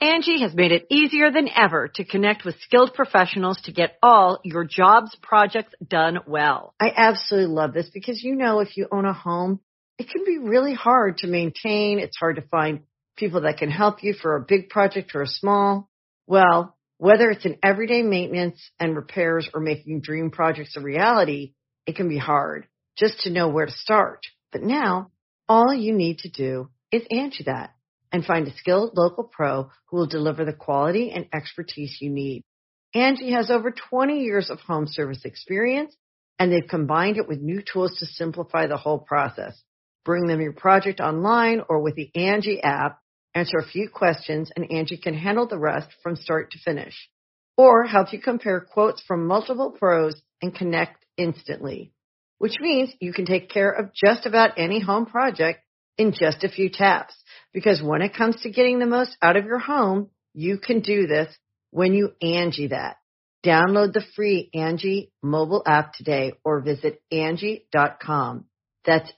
Angie has made it easier than ever to connect with skilled professionals to get all your jobs projects done well. I absolutely love this because, if you own a home, it can be really hard to maintain. It's hard to find people that can help you for a big project or a small. Well, whether it's in everyday maintenance and repairs or making dream projects a reality, it can be hard just to know where to start. But now, all you need to do is Angie that and find a skilled local pro who will deliver the quality and expertise you need. Angie has over 20 years of home service experience, and they've combined it with new tools to simplify the whole process. Bring them your project online or with the Angie app, answer a few questions, and Angie can handle the rest from start to finish. Or help you compare quotes from multiple pros and connect instantly, which means you can take care of just about any home project in just a few taps. Because when it comes to getting the most out of your home, you can do this when you Angie that. Download the free Angie mobile app today or visit Angie.com. That's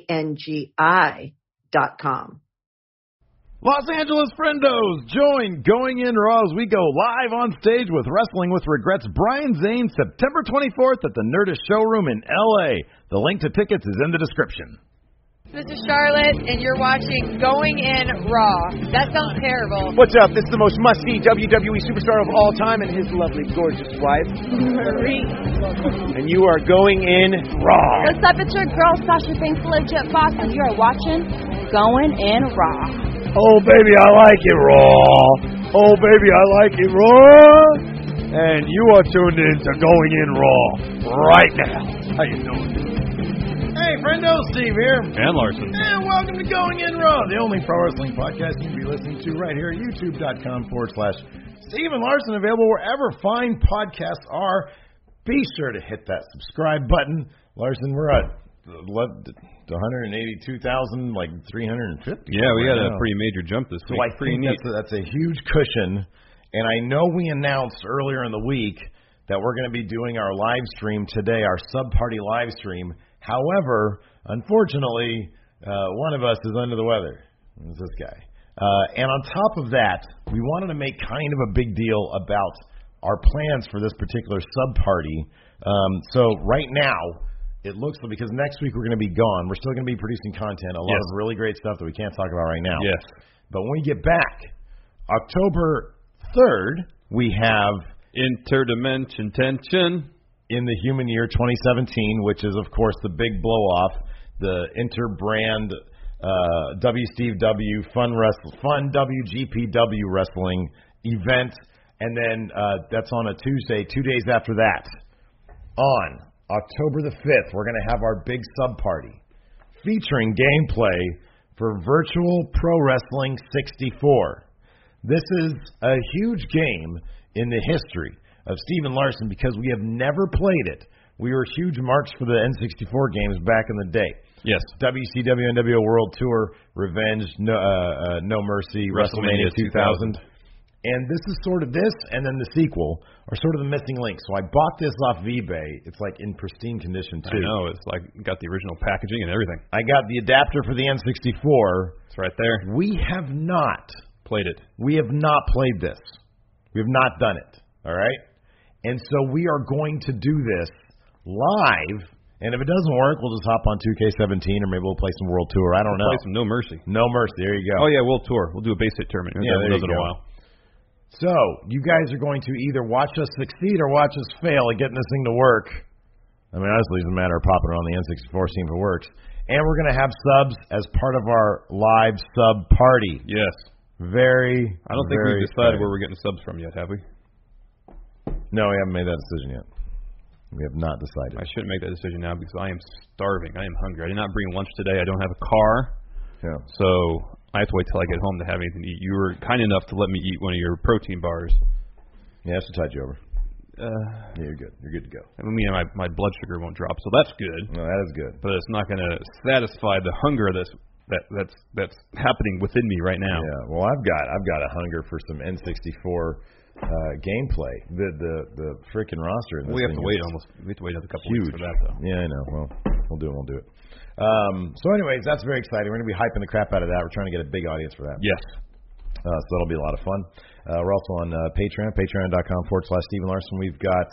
ANGI.com. Los Angeles friendos, join Going In Raw as we go live on stage with Wrestling with Regrets Brian Zane September 24th at the Nerdist Showroom in L.A. The link to tickets is in the description. This is Charlotte, and you're watching Going In Raw. That sounds terrible. What's up? This is the most must-see WWE superstar of all time and his lovely, gorgeous wife, Marie. And you are going in Raw. What's up? It's your girl, Sasha Banks, Legit Boss, and you are watching Going In Raw. Oh, baby, I like it raw. Oh, baby, I like it raw. And you are tuned in to Going In Raw right now. How you doing? Hey, friendo, Steve here. And Larson. And welcome to Going In Raw, the only pro wrestling podcast you can be listening to right here at youtube.com/Steve and Larson, available wherever fine podcasts are. Be sure to hit that subscribe button. Larson, we're at 182,000, like 350. Yeah, we had a pretty major jump this week. So I think that's a huge cushion. And I know we announced earlier in the week that we're going to be doing our live stream today, our sub-party live stream. However, unfortunately, one of us is under the weather. It's this guy. And on top of that, we wanted to make kind of a big deal about our plans for this particular sub-party. So right now, it looks like, because next week we're going to be gone, we're still going to be producing content, a lot of really great stuff that we can't talk about right now. Yes. But when we get back, October 3rd, we have Interdimension Tension in the human year 2017, which is, of course, the big blow-off, the Interbrand WCW Fun WGPW Wrestling event. And then that's on a Tuesday, 2 days after that. On October the 5th, we're going to have our big sub-party featuring gameplay for Virtual Pro Wrestling 64. This is a huge game in the history of Steve and Larson because we have never played it. We were huge marks for the N64 games back in the day. Yes. WCW NWO World Tour, Revenge, No Mercy, WrestleMania 2000. And this is sort of this, and then the sequel are sort of the missing links. So I bought this off eBay. It's like in pristine condition too. I know, it's like got the original packaging and everything. I got the adapter for the N64. It's right there. We have not played it. We have not played this. We have not done it. All right? And so we are going to do this live. And if it doesn't work, we'll just hop on 2K17 or maybe we'll play some World Tour. I don't know. Play some No Mercy. No Mercy. There you go. Oh, yeah, World Tour. We'll do a base hit tournament. Yeah, there you go. In a while. So, you guys are going to either watch us succeed or watch us fail at getting this thing to work. I mean, honestly, it's a matter of popping it on the N64, seeing if it works. And we're going to have subs as part of our live sub party. Yes. I don't think we've decided where we're getting subs from yet, have we? No, we haven't made that decision yet. We have not decided. I shouldn't make that decision now because I am starving. I am hungry. I did not bring lunch today. I don't have a car. Yeah. So I have to wait till I get home to have anything to eat. You were kind enough to let me eat one of your protein bars. Yeah, that's to tide you over. Yeah, you're good. You're good to go. I mean, my blood sugar won't drop, so that's good. No, that is good. But it's not going to satisfy the hunger that's happening within me right now. Yeah. Well, I've got a hunger for some N64 gameplay. The freaking roster. In this we have to wait another couple weeks for that, though. Yeah, I know. Well, we'll do it. So, anyways, that's very exciting. We're going to be hyping the crap out of that. We're trying to get a big audience for that. Yes. So that'll be a lot of fun. We're also on Patreon, patreon.com/Stephen Larson. We've got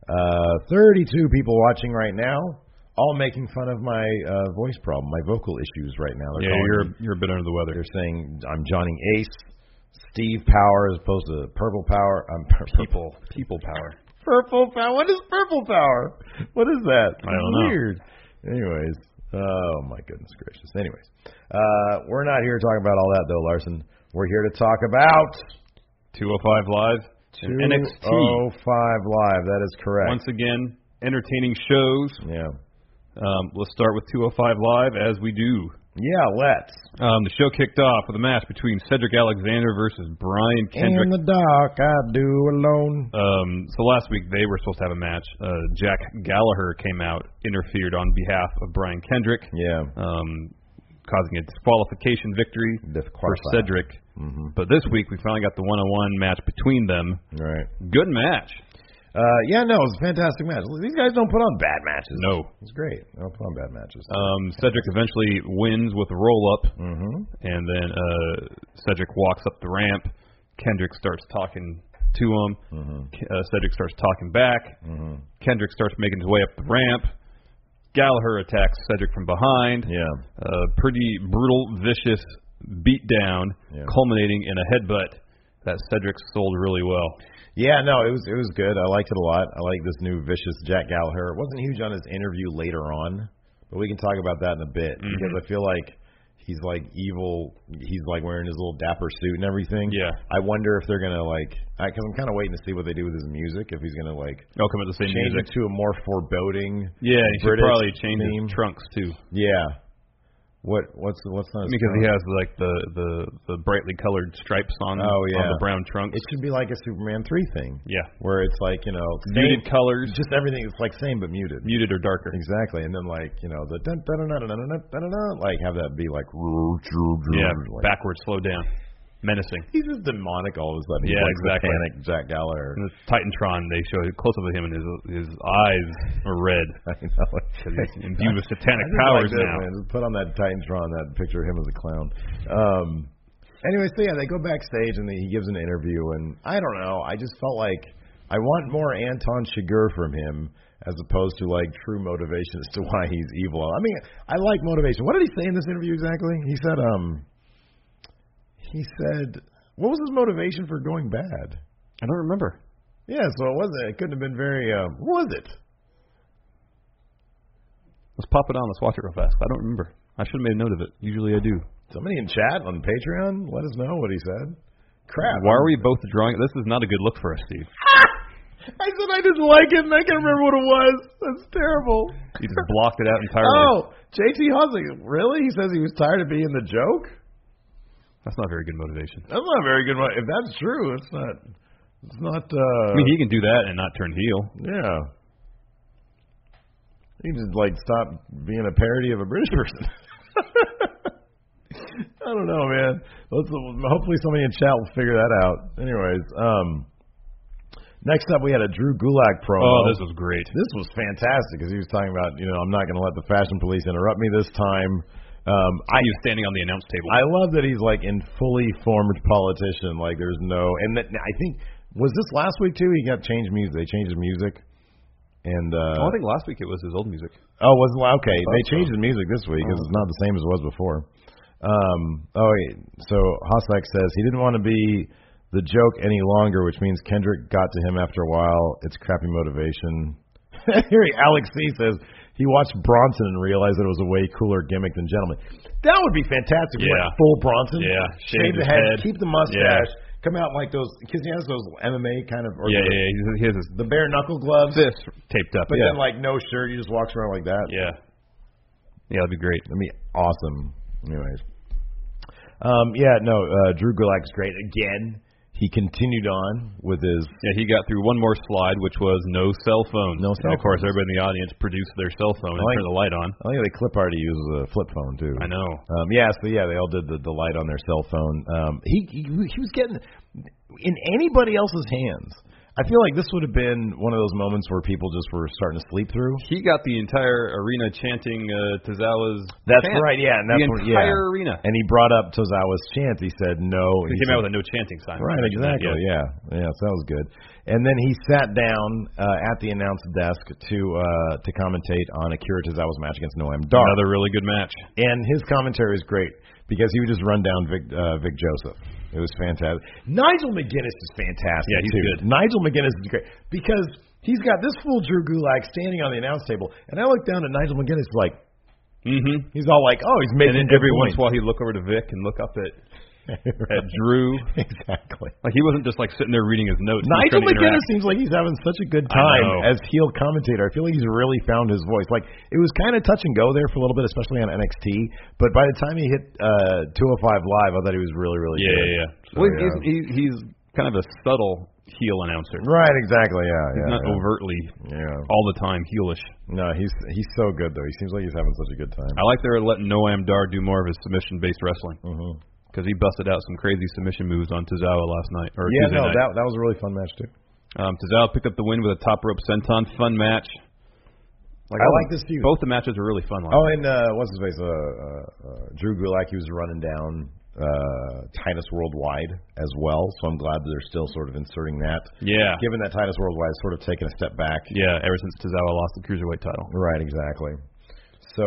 32 people watching right now, all making fun of my voice problem, my vocal issues right now. You're a bit under the weather. They're saying I'm Johnny Ace, Steve Power as opposed to Purple Power. People Power. Purple Power? What is Purple Power? What is that? I don't know. Weird. Anyways, oh my goodness gracious. Anyways, we're not here to talk about all that though, Larson. We're here to talk about 205 Live and NXT. 205 Live, that is correct. Once again, entertaining shows. Yeah. Let's start with 205 Live as we do. Yeah, let's. The show kicked off with a match between Cedric Alexander versus Brian Kendrick. In the dark, I do alone. So last week they were supposed to have a match. Jack Gallagher came out, interfered on behalf of Brian Kendrick. Yeah. Causing a disqualification victory for Cedric. Mm-hmm. But this week we finally got the one-on-one match between them. Right. Good match. Yeah, no, it was a fantastic match. These guys don't put on bad matches. No. It's great. They don't put on bad matches. Cedric eventually wins with a roll-up, Mm-hmm. and then Cedric walks up the ramp. Kendrick starts talking to him. Mm-hmm. Cedric starts talking back. Mm-hmm. Kendrick starts making his way up the ramp. Gallagher attacks Cedric from behind. Yeah. Pretty brutal, vicious beatdown, culminating in a headbutt that Cedric sold really well. Yeah, no, it was good. I liked it a lot. I like this new vicious Jack Gallagher. It wasn't huge on his interview later on, but we can talk about that in a bit because I feel like he's like evil. He's like wearing his little dapper suit and everything. Yeah. I wonder if they're gonna because I'm kind of waiting to see what they do with his music. If he's gonna come at the same change music it to a more foreboding. Yeah, he should British probably change theme. his trunks too. Yeah. What's not his because trunk? he has like the brightly colored stripes on on the brown trunks. It should be like a Superman 3 thing. Yeah. Where it's like, muted colors. Just everything, it's like same but muted. Muted or darker. Exactly. And then like, the dun dun dun dun dun dun dun, like have that be like backwards, slow down. Menacing. He's just demonic all of a sudden. Yeah, He's like exactly. Satanic Jack Gallagher. In the Titantron, they show a close up of him and his eyes are red. I know. Because he's imbued with satanic I just powers like this, now. Man. Just put on that Titantron, that picture of him as a clown. Anyway, so yeah, they go backstage and he gives an interview, and I don't know. I just felt like I want more Anton Chigurh from him as opposed to like true motivation as to why he's evil. I mean, I like motivation. What did he say in this interview exactly? He said, what was his motivation for going bad? I don't remember. Yeah, so it couldn't have been very, what was it? Let's pop it on. Let's watch it real fast. I don't remember. I should have made a note of it. Usually I do. Somebody in chat on Patreon, let us know what he said. Crap. Why are we both drawing? This is not a good look for us, Steve. I said I didn't like it, and I can't remember what it was. That's terrible. You just blocked it out entirely. Oh, JT Hussey, really? He says he was tired of being the joke? That's not very good motivation. That's not very good. If that's true, it's not. I mean, he can do that and not turn heel. Yeah. He can just stop being a parody of a British person. I don't know, man. Hopefully somebody in chat will figure that out. Anyways, next up we had a Drew Gulak promo. Oh, this was great. This was fantastic because he was talking about, I'm not going to let the fashion police interrupt me this time. He was standing on the announce table. I love that he's in fully formed politician. Like there's no, and that, I think was this last week too. He got changed music. They changed his music, and I think last week it was his old music. Oh, was it? Okay, they changed his music this week because it's not the same as it was before. So Hossack says he didn't want to be the joke any longer, which means Kendrick got to him after a while. It's crappy motivation. Here, Alex C says he watched Bronson and realized that it was a way cooler gimmick than Gentleman. That would be fantastic. Yeah. Full Bronson. Yeah. Shave the head, keep the mustache, come out like those, because he has those MMA kind of. Or He has the bare knuckle gloves. This taped up. But then no shirt, he just walks around like that. Yeah. Yeah, that'd be great. That'd be awesome. Anyways. Drew Gulak's great. Again, he continued on with his... Yeah, he got through one more slide, which was no cell phone. No cell phone. Of course, everybody in the audience produced their cell phone and turned the light on. I think the clip already uses a flip phone, too. I know. They all did the light on their cell phone. He was getting... In anybody else's hands, I feel like this would have been one of those moments where people just were starting to sleep through. He got the entire arena chanting Tozawa's That's chant. right, yeah. And that's the entire arena. And he brought up Tozawa's chant. He said no. He came out with a no chanting sign. Right, exactly, yeah. So that was good. And then he sat down at the announce desk to commentate on Akira Tozawa's match against Noam Dar. Another really good match. And his commentary is great because he would just run down Vic Joseph. It was fantastic. Nigel McGuinness is fantastic. Yeah, he's too. good. Nigel McGuinness is great because he's got this fool Drew Gulak standing on the announce table, and I look down at Nigel McGuinness like, he's all like, oh, he's making. And then every once in a while he'd look over to Vic and look up at Drew. Exactly. Like he wasn't just like sitting there reading his notes. Nigel McGuinness seems like he's having such a good time as heel commentator. I feel like he's really found his voice. Like it was kind of touch and go there for a little bit, especially on NXT. But by the time he hit 205 Live, I thought he was really, really good. Yeah. So, well, he's kind of a subtle heel announcer. Right, exactly. He's not overtly all the time heelish. No, he's so good though. He seems like he's having such a good time. I like they're letting Noam Dar do more of his submission-based wrestling. Because he busted out some crazy submission moves on Tozawa last night. Tuesday night. That was a really fun match too. Tozawa picked up the win with a top rope senton. Fun match. I like this feud. Both the matches were really fun. And what's his face? Drew Gulak, he was running down Titus Worldwide as well. So I'm glad that they're still sort of inserting that. Yeah. Given that Titus Worldwide is sort of taken a step back. Yeah, ever since Tozawa lost the Cruiserweight title. Right, exactly. So,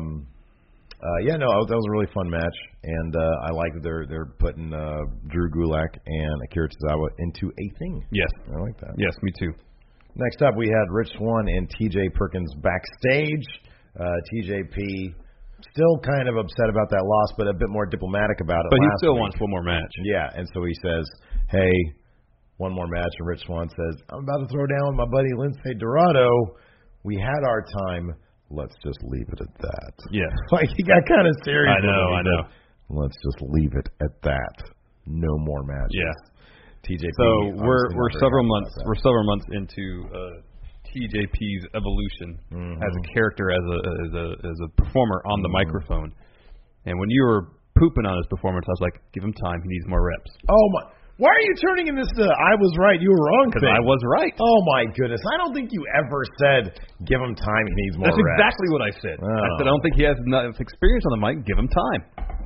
that was a really fun match, and I like that they're putting Drew Gulak and Akira Tozawa into a thing. Yes. I like that. Yes, me too. Next up, we had Rich Swann and T.J. Perkins backstage. TJP still kind of upset about that loss, but a bit more diplomatic about it. But he still wants one more match. Yeah, and so he says, hey, one more match, and Rich Swann says, I'm about to throw down with my buddy Lince Dorado. We had our time. Let's just leave it at that. Yeah. Like, he got kind of serious. I know. Let's just leave it at that. No more matches. Yeah. TJP. So we're several months into TJP's evolution as a character, as a performer on the microphone. And when you were pooping on his performance, I was like, give him time. He needs more reps. Oh my. Why are you turning in this I was right, you were wrong thing? Because I was right. Oh, my goodness. I don't think you ever said, give him time, he needs more reps. That's exactly what I said. Oh. I said, I don't think he has enough experience on the mic. Give him time.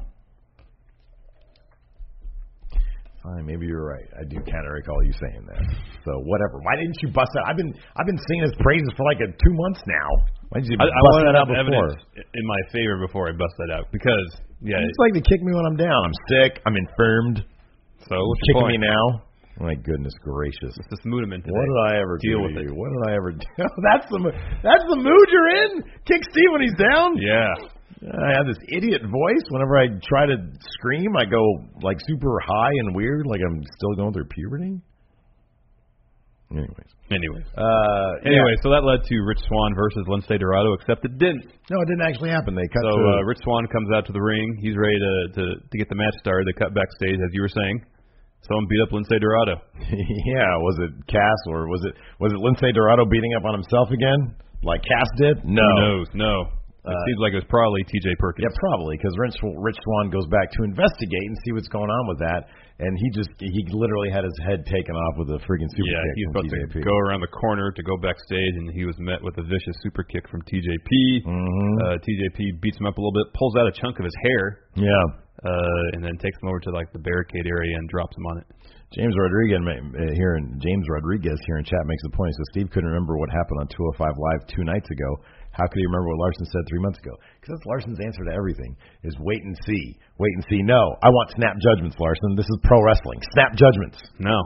Fine, maybe you're right. I do kind of recall you saying that. So, whatever. Why didn't you bust that? I've been singing his praises for like 2 months now. Why didn't you bust that out before? In my favor before I bust that out. Because, it's like to kick me when I'm down. I'm sick. I'm infirmed. So what's kicking me now? My goodness gracious! It's this mood I'm in today. What did I ever deal do with to it? You? What did I ever do? That's the mood you're in. Kick Steve when he's down. Yeah. I have this idiot voice. Whenever I try to scream, I go like super high and weird, like I'm still going through puberty. Anyway, so that led to Rich Swann versus Lince Dorado, except it didn't. No, it didn't actually happen. They cut. So Rich Swann comes out to the ring. He's ready to get the match started. They cut backstage, as you were saying. Someone beat up Lince Dorado. Yeah, was it Cass or was it Lince Dorado beating up on himself again, like Cass did? No, who knows? No. It seems like it was probably T.J. Perkins. Yeah, probably, because Rich Swann goes back to investigate and see what's going on with that, and he literally had his head taken off with a freaking super kick. Yeah, he's about to go around the corner to go backstage, and he was met with a vicious super kick from TJP. TJP beats him up a little bit, pulls out a chunk of his hair. Yeah. And then takes him over to like the barricade area and drops him on it. James Rodriguez here in chat makes the point. He says Steve couldn't remember what happened on 205 Live 2 nights ago. How could he remember what Larson said 3 months ago? Because that's Larson's answer to everything is wait and see. Wait and see. No, I want snap judgments, Larson. This is pro wrestling. Snap judgments. No.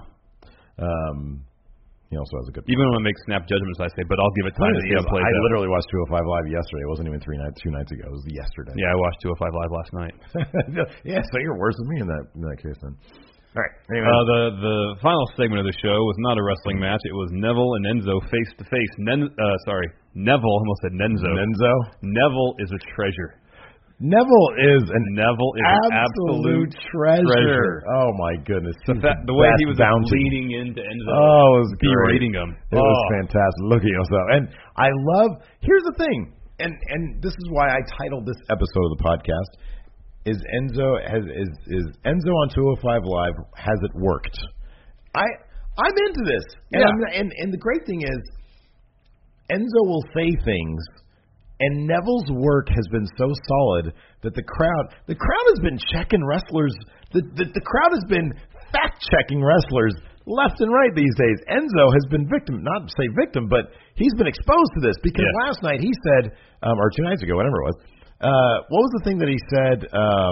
He also has a good point. Even when I make snap judgments, I say, but I'll give it time to see how it plays out. I literally watched 205 Live yesterday. It wasn't even 2 nights ago. It was yesterday. Yeah, I watched 205 Live last night. Yeah, so you're worse than me in that case then. All right. Anyway. The final segment of the show was not a wrestling match. It was Neville and Enzo face to face. Neville almost said Nenzo. Neville is a treasure. Neville is an absolute treasure. Oh my goodness! The way he was leaning into Enzo, it was berating him. It was fantastic. Look at yourself. And I love. Here's the thing, and this is why I titled this episode of the podcast. Is Enzo on 205 Live? Has it worked? I'm into this. And, and the great thing is, Enzo will say things, and Neville's work has been so solid that the crowd has been checking wrestlers. The crowd has been fact-checking wrestlers left and right these days. Enzo has been not to say victim, but he's been exposed to this because last night he said, or 2 nights ago, whatever it was, what was the thing that he said?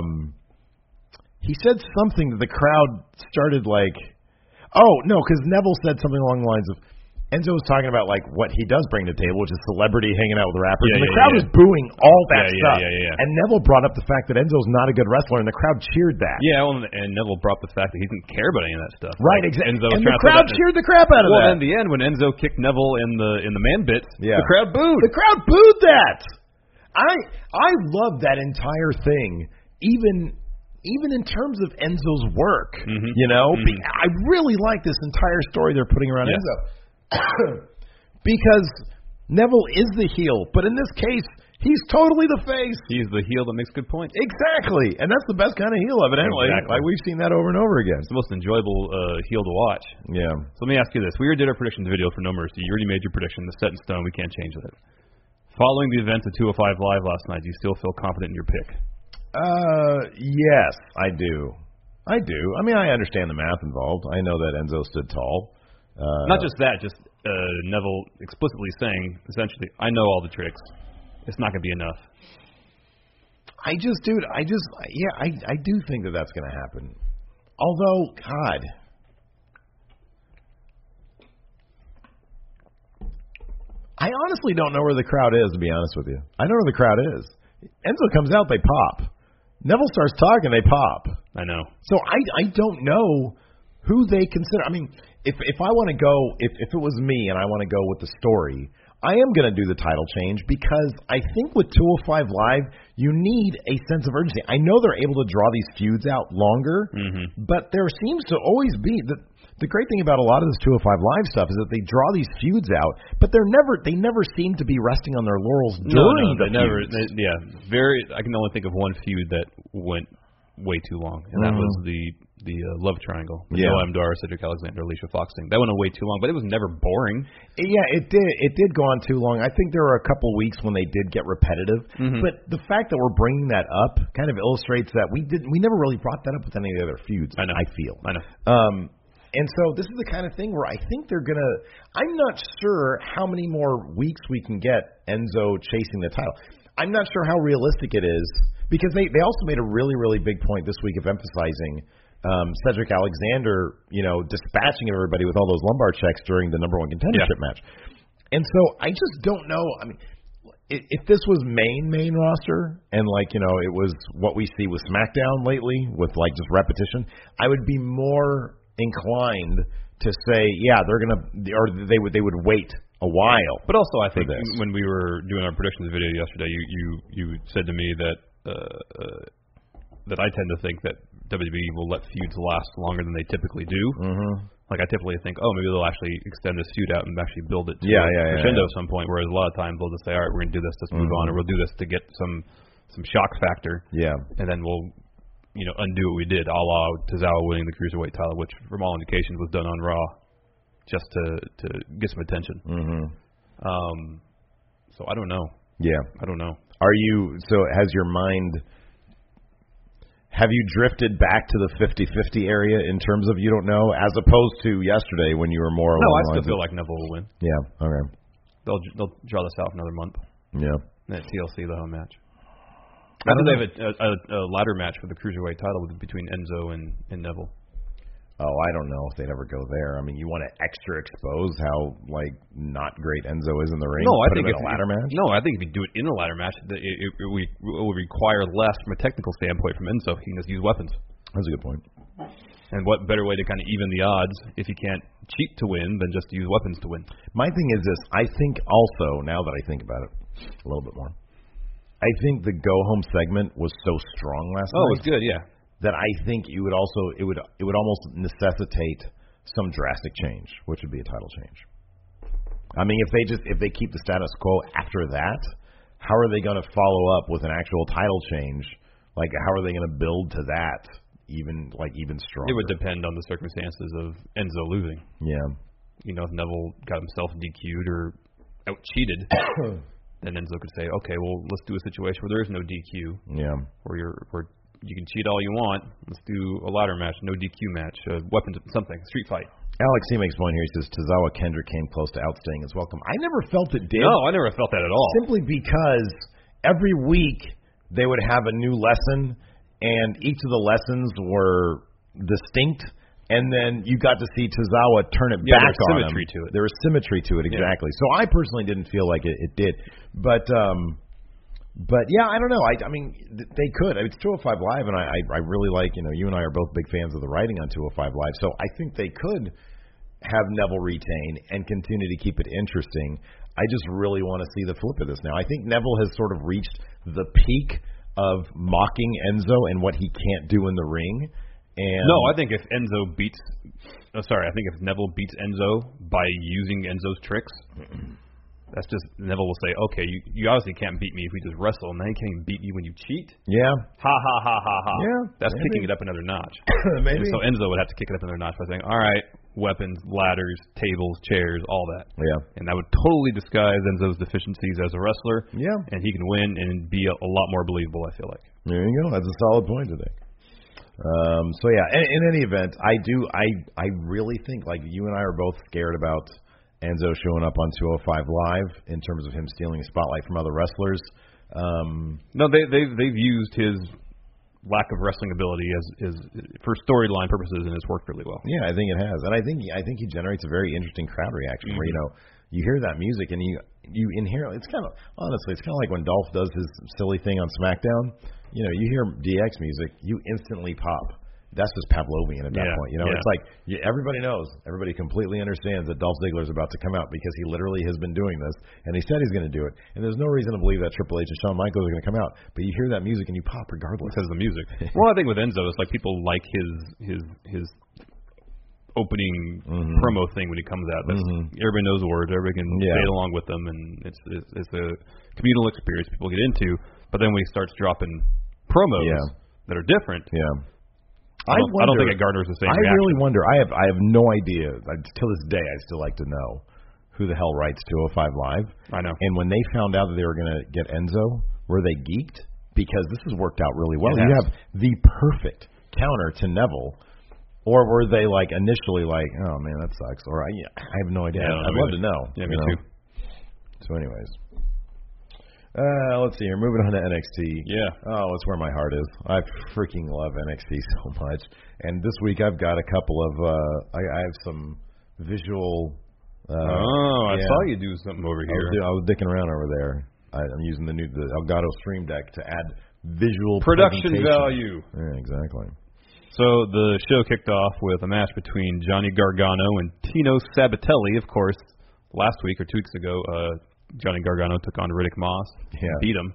He said something that the crowd started like, oh, no, because Neville said something along the lines of, Enzo was talking about like what he does bring to the table, which is celebrity hanging out with rappers, and the crowd was booing all that stuff. And Neville brought up the fact that Enzo's not a good wrestler, and the crowd cheered that. Yeah, well, and Neville brought up the fact that he didn't care about any of that stuff. Right, exactly. And the crowd cheered the crap out of that. Well, in the end, when Enzo kicked Neville in the man bits, the crowd booed. The crowd booed that. I love that entire thing, even in terms of Enzo's work. You know, I really like this entire story they're putting around Enzo. Because Neville is the heel, but in this case, he's totally the face. He's the heel that makes good points. Exactly, and that's the best kind of heel, evidently. Exactly. Like we've seen that over and over again. It's the most enjoyable heel to watch. Yeah. So let me ask you this: we already did our predictions video for No Mercy. You already made your prediction. It's set in stone. We can't change that. Following the events of 205 Live last night, do you still feel confident in your pick? Yes, I do. I mean, I understand the math involved. I know that Enzo stood tall. Not just that, just Neville explicitly saying, essentially, I know all the tricks. It's not going to be enough. I do think that that's going to happen. Although, God, I honestly don't know where the crowd is, to be honest with you. I don't know where the crowd is. Enzo comes out, they pop. Neville starts talking, they pop. I know. So I don't know who they consider. I mean, if I want to go, if it was me and I want to go with the story, I am going to do the title change because I think with 205 Live, you need a sense of urgency. I know they're able to draw these feuds out longer, but there seems to always be the great thing about a lot of this 205 Live stuff is that they draw these feuds out, but they never seem to be resting on their laurels during the feuds. I can only think of one feud that went way too long, and that was the love triangle. Noam Dar, Cedric Alexander, Alicia Fox thing. That went on way too long, but it was never boring. Yeah, it did. It did go on too long. I think there were a couple weeks when they did get repetitive, but the fact that we're bringing that up kind of illustrates that we never really brought that up with any of the other feuds. I know. I feel. I know. And so this is the kind of thing where I think they're going to – I'm not sure how many more weeks we can get Enzo chasing the title. I'm not sure how realistic it is because they also made a really, really big point this week of emphasizing Cedric Alexander, dispatching everybody with all those lumbar checks during the number one contendership match. And so I just don't know. I mean, if this was main roster and it was what we see with SmackDown lately with just repetition, I would be more inclined to say, they're gonna, or they would wait a while. But also, I think when we were doing our predictions video yesterday, you said to me that that I tend to think that WWE will let feuds last longer than they typically do. Like I typically think, maybe they'll actually extend this feud out and actually build it to crescendo at some point. Whereas a lot of times they'll just say, all right, we're gonna do this, let's move on, or we'll do this to get some shock factor. Yeah, and then we'll undo what we did, a la Tozawa winning the Cruiserweight title, which from all indications was done on Raw just to get some attention. So I don't know. Yeah. I don't know. Have you drifted back to the 50-50 area in terms of you don't know, as opposed to yesterday when you were more along the lines? No, I still feel like Neville will win. Yeah, okay. They'll draw this out for another month. Yeah. And at TLC, the home match. I think they have a ladder match for the Cruiserweight title between Enzo and Neville. Oh, I don't know if they'd ever go there. I mean, you want to extra expose how not great Enzo is in the ring? No, I think a ladder match. No, I think if you do it in a ladder match, it would require less from a technical standpoint from Enzo. He can just use weapons. That's a good point. And what better way to kind of even the odds if you can't cheat to win than just use weapons to win? My thing is this: I think also, now that I think about it a little bit more, I think the go home segment was so strong last night. Oh, it was good, yeah. That I think it would almost necessitate some drastic change, which would be a title change. I mean, if they keep the status quo after that, how are they going to follow up with an actual title change? How are they going to build to that? even stronger. It would depend on the circumstances of Enzo losing. Yeah. You know, if Neville got himself DQ'd or out-cheated, then Enzo could say, okay, well, let's do a situation where there is no DQ. Yeah. Where you can cheat all you want. Let's do a ladder match, no DQ match, weapons, something, street fight. Alex C. makes one here. He says, Tozawa Kendrick came close to outstaying his welcome. I never felt it did. No, I never felt that at all. Simply because every week they would have a new lesson, and each of the lessons were distinct, and then you got to see Tozawa turn it back on him. Symmetry to it. There was symmetry to it, exactly. Yeah. So I personally didn't feel like it did. But yeah, I don't know. I mean, they could. It's 205 Live, and I really like, you and I are both big fans of the writing on 205 Live, so I think they could have Neville retain and continue to keep it interesting. I just really want to see the flip of this now. I think Neville has sort of reached the peak of mocking Enzo and what he can't do in the ring. And no, I think if Neville beats Enzo by using Enzo's tricks, that's just, Neville will say, okay, you obviously can't beat me if we just wrestle, and then you can't even beat me when you cheat? Yeah. Ha, ha, ha, ha, ha. Yeah. That's kicking it up another notch. Maybe. So Enzo would have to kick it up another notch by saying, all right, weapons, ladders, tables, chairs, all that. Yeah. And that would totally disguise Enzo's deficiencies as a wrestler. Yeah. And he can win and be a lot more believable, I feel like. There you go. That's a solid point today. So yeah, in any event, I really think, like, you and I are both scared about Enzo showing up on 205 Live in terms of him stealing a spotlight from other wrestlers. No, they've used his lack of wrestling ability as for storyline purposes, and it's worked really well. Yeah, I think it has, and I think he generates a very interesting crowd reaction where you hear that music and you inherently, it's kind of like when Dolph does his silly thing on SmackDown. You hear DX music, you instantly pop. That's just Pavlovian at that point. It's like everybody knows, everybody completely understands that Dolph Ziggler is about to come out because he literally has been doing this, and he said he's going to do it. And there's no reason to believe that Triple H and Shawn Michaels are going to come out. But you hear that music and you pop regardless. Because of the music. Well, I think with Enzo, it's like people like his opening promo thing when he comes out. Everybody knows the words, everybody can say it along with them, and it's a communal experience people get into. But then when he starts dropping promos that are different. Yeah. I don't think it garners the same reaction. Really wonder. I have no idea. Till this day, I still like to know who the hell writes 205 Live. I know. And when they found out that they were going to get Enzo, were they geeked? Because this has worked out really well. You have the perfect counter to Neville. Or were they like initially like, oh man, that sucks? Or I have no idea. I'd love to know. Yeah, me too. So, anyways. Let's see here. Moving on to NXT. Yeah. Oh, that's where my heart is. I freaking love NXT so much. And this week I've got a couple of I have some visual. I saw you do something over here. I was dicking around over there. I'm using the Elgato Stream Deck to add visual production value. Yeah, exactly. So the show kicked off with a match between Johnny Gargano and Tino Sabatelli. Of course, last week or 2 weeks ago, Johnny Gargano took on Riddick Moss, beat him.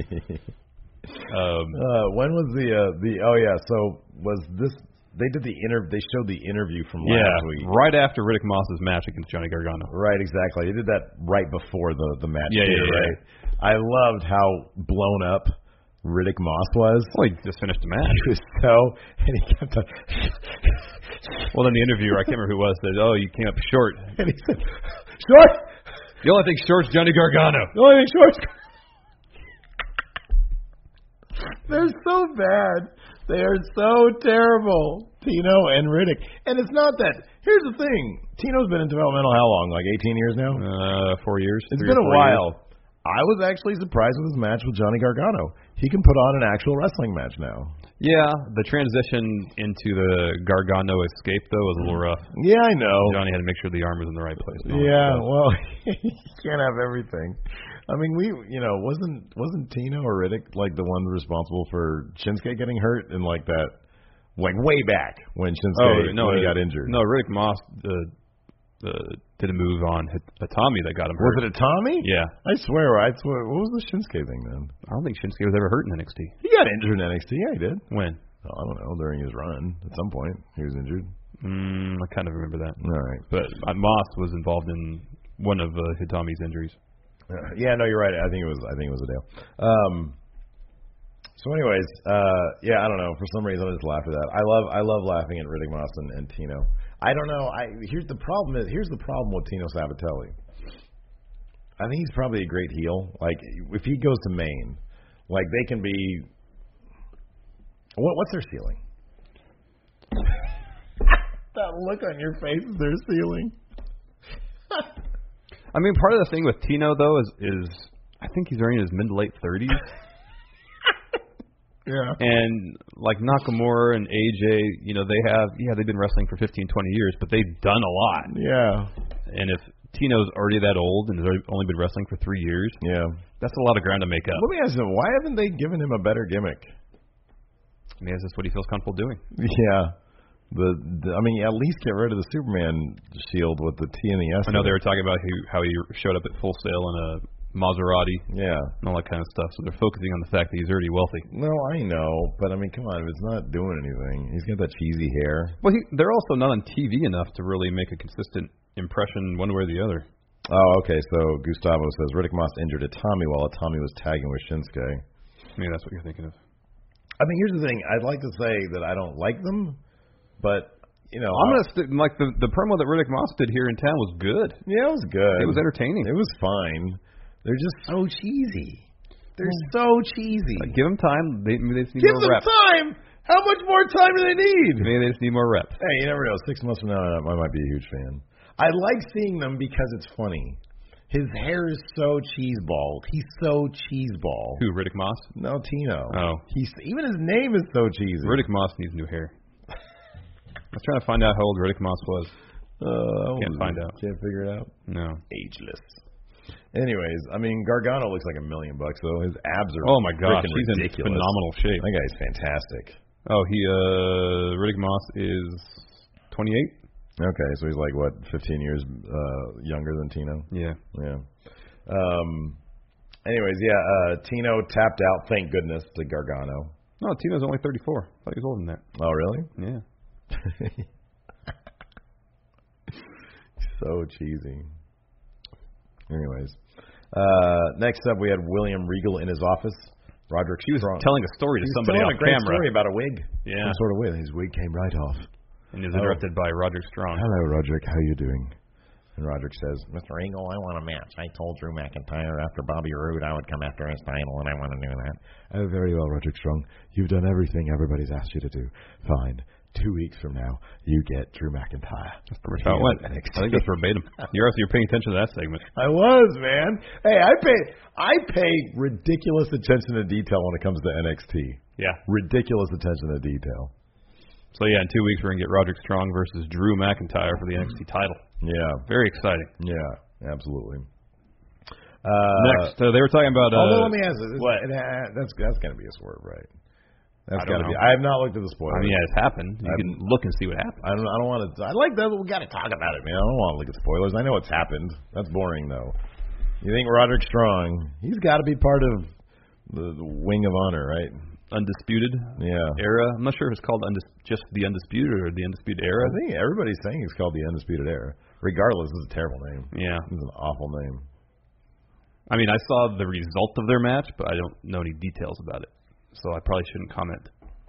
When was so was this? They did they showed the interview from last week. Right after Riddick Moss's match against Johnny Gargano. Right, exactly. They did that right before the match. Yeah. I loved how blown up Riddick Moss was. Well, he just finished the match. He was and he kept on. Well, then the interviewer, I can't remember who it was, said, "Oh, you came up short." And he said, "Short." The only thing short's Johnny Gargano. The only thing short's. They're so bad. They are so terrible, Tino and Riddick. And it's not that. Here's the thing. Tino's been in developmental how long? Like 18 years now? 4 years. It's been a while. Years. I was actually surprised with his match with Johnny Gargano. He can put on an actual wrestling match now. Yeah, the transition into the Gargano escape, though, was a little rough. Yeah, I know. Johnny had to make sure the arm was in the right place. Yeah, well, you can't have everything. I mean, wasn't Tino or Riddick like the ones responsible for Shinsuke getting hurt in like that, like way back when Shinsuke got injured? No, Riddick Moss did a move on Itami that got him hurt. Was it Itami? Yeah. I swear. What was the Shinsuke thing then? I don't think Shinsuke was ever hurt in NXT. He got injured in NXT. Yeah, he did. When? Oh, I don't know. During his run, at some point, he was injured. I kind of remember that. All right. But Moss was involved in one of Itami's injuries. Yeah, no, you're right. I think it was a deal. So, anyways, yeah, I don't know. For some reason, I just laugh at that. I love laughing at Riddick Moss and Tino. I don't know. Here's the problem with Tino Sabatelli. I think he's probably a great heel. Like, if he goes to Maine, like, they can be. What's their ceiling? That look on your face is their ceiling. I mean, part of the thing with Tino, though, is I think he's already in his mid to late 30s. Yeah. And like Nakamura and AJ, they've been wrestling for 15, 20 years, but they've done a lot. Yeah. And if Tino's already that old and has only been wrestling for 3 years, that's a lot of ground to make up. Let me ask you, why haven't they given him a better gimmick? I mean, is this what he feels comfortable doing? Yeah. I mean, at least get rid of the Superman shield with the T and the S. I know they were talking about how he showed up at Full Sail in a Maserati. Yeah. And all that kind of stuff. So they're focusing on the fact that he's already wealthy. No, I know. But, I mean, come on. If it's not doing anything. He's got that cheesy hair. Well, they're also not on TV enough to really make a consistent impression one way or the other. Oh, okay. So Gustavo says, Riddick Moss injured Itami while Itami was tagging with Shinsuke. Maybe that's what you're thinking of. I mean, here's the thing. I'd like to say that I don't like them, but, I'm going to like the promo that Riddick Moss did here in town was good. Yeah, it was good. It was entertaining. It was fine. They're just so cheesy. They're so cheesy. Give them time. Maybe they just need more reps. Give them time. How much more time do they need? Maybe they just need more reps. Hey, you never know. 6 months from now, I might be a huge fan. I like seeing them because it's funny. His hair is so cheeseball. He's so cheeseball. Who, Riddick Moss? No, Tino. Oh. Even his name is so cheesy. Riddick Moss needs new hair. I was trying to find out how old Riddick Moss was. Can't find out. Can't figure it out? No. Ageless. Anyways, I mean, Gargano looks like $1 million though. His abs are oh my gosh, he's ridiculous. In phenomenal shape. That guy's fantastic. Oh, Riddick Moss is 28. Okay, so he's like what, 15 years younger than Tino? Yeah. Yeah. Anyways, Tino tapped out. Thank goodness to Gargano. No, Tino's only 34. I thought he was older than that. Oh, really? Yeah. So cheesy. Anyways, next up we had William Regal in his office. Roderick He was Strong. telling a story to somebody off on camera. Story About a wig. Yeah. Some sort of wig. His wig came right off. And he was interrupted by Roderick Strong. Hello, Roderick. How are you doing? And Roderick says, Mr. Regal, I want a match. I told Drew McIntyre after Bobby Roode I would come after his title, and I want to do that. Oh, very well, Roderick Strong. You've done everything everybody's asked you to do. Fine. 2 weeks from now, you get Drew McIntyre. That's pretty much how it went. I think that's verbatim. You're paying attention to that segment. I was, man. Hey, I pay ridiculous attention to detail when it comes to NXT. Yeah. Ridiculous attention to detail. So, in 2 weeks, we're going to get Roderick Strong versus Drew McIntyre for the NXT title. Yeah. Very exciting. Yeah, absolutely. Next, they were talking about... let me ask you. That's got to be a swerve, right? That's got to be. I have not looked at the spoilers. I mean, it's happened. You can look and see what happened. I don't want to. I like that. We got to talk about it, man. I don't want to look at spoilers. I know what's happened. That's boring, though. You think Roderick Strong? He's got to be part of the Wing of Honor, right? Undisputed era. I'm not sure if it's called just the Undisputed or the Undisputed Era. I think everybody's saying it's called the Undisputed Era. Regardless, it's a terrible name. Yeah. It's an awful name. I mean, I saw the result of their match, but I don't know any details about it. So I probably shouldn't comment.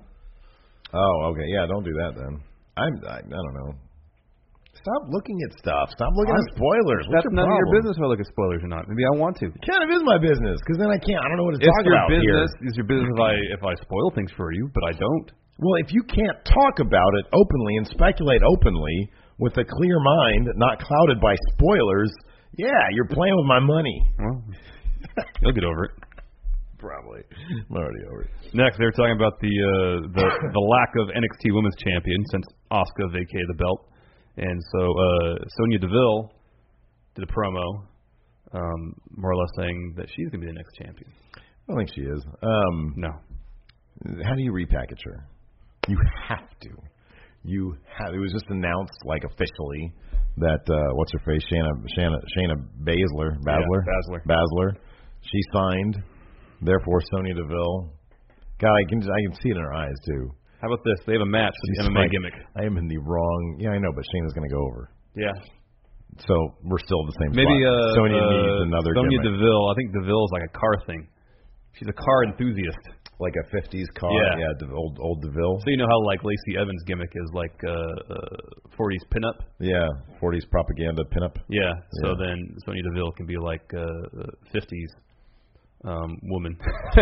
Oh, okay. Yeah, don't do that then. I don't know. Stop looking at stuff. Stop looking at spoilers. What's That's your none problem? of your business if I look at spoilers or not. Maybe I want to. It kind of is my business, because then I can't. I don't know what to talk about here. It's your business if I spoil things for you, but I don't. Well, if you can't talk about it openly and speculate openly with a clear mind, not clouded by spoilers, yeah, you're playing with my money. Well, you'll get over it. Probably. I'm already over it. Next, they were talking about the lack of NXT Women's Champion since Asuka vacated the belt. And so Sonya Deville did a promo more or less saying that she's going to be the next champion. I don't think she is. No. How do you repackage her? You have to. It was just announced, like, officially that, what's her face? Shayna Baszler. Yeah, Baszler. She signed. Therefore, Sonya Deville. God, I can see it in her eyes, too. How about this? They have a match with the MMA gimmick. I am in the wrong... Yeah, I know, but Shayna's going to go over. Yeah. So, we're still in the same Maybe, spot. Sonya needs another Sonya gimmick. Deville. I think Deville is like a car thing. She's a car enthusiast. Like a 50s car. Yeah. Old DeVille. So you know how like Lacey Evans' gimmick is like 40s pinup? Yeah, 40s propaganda pinup. Yeah. So then Sonya Deville can be like 50s woman.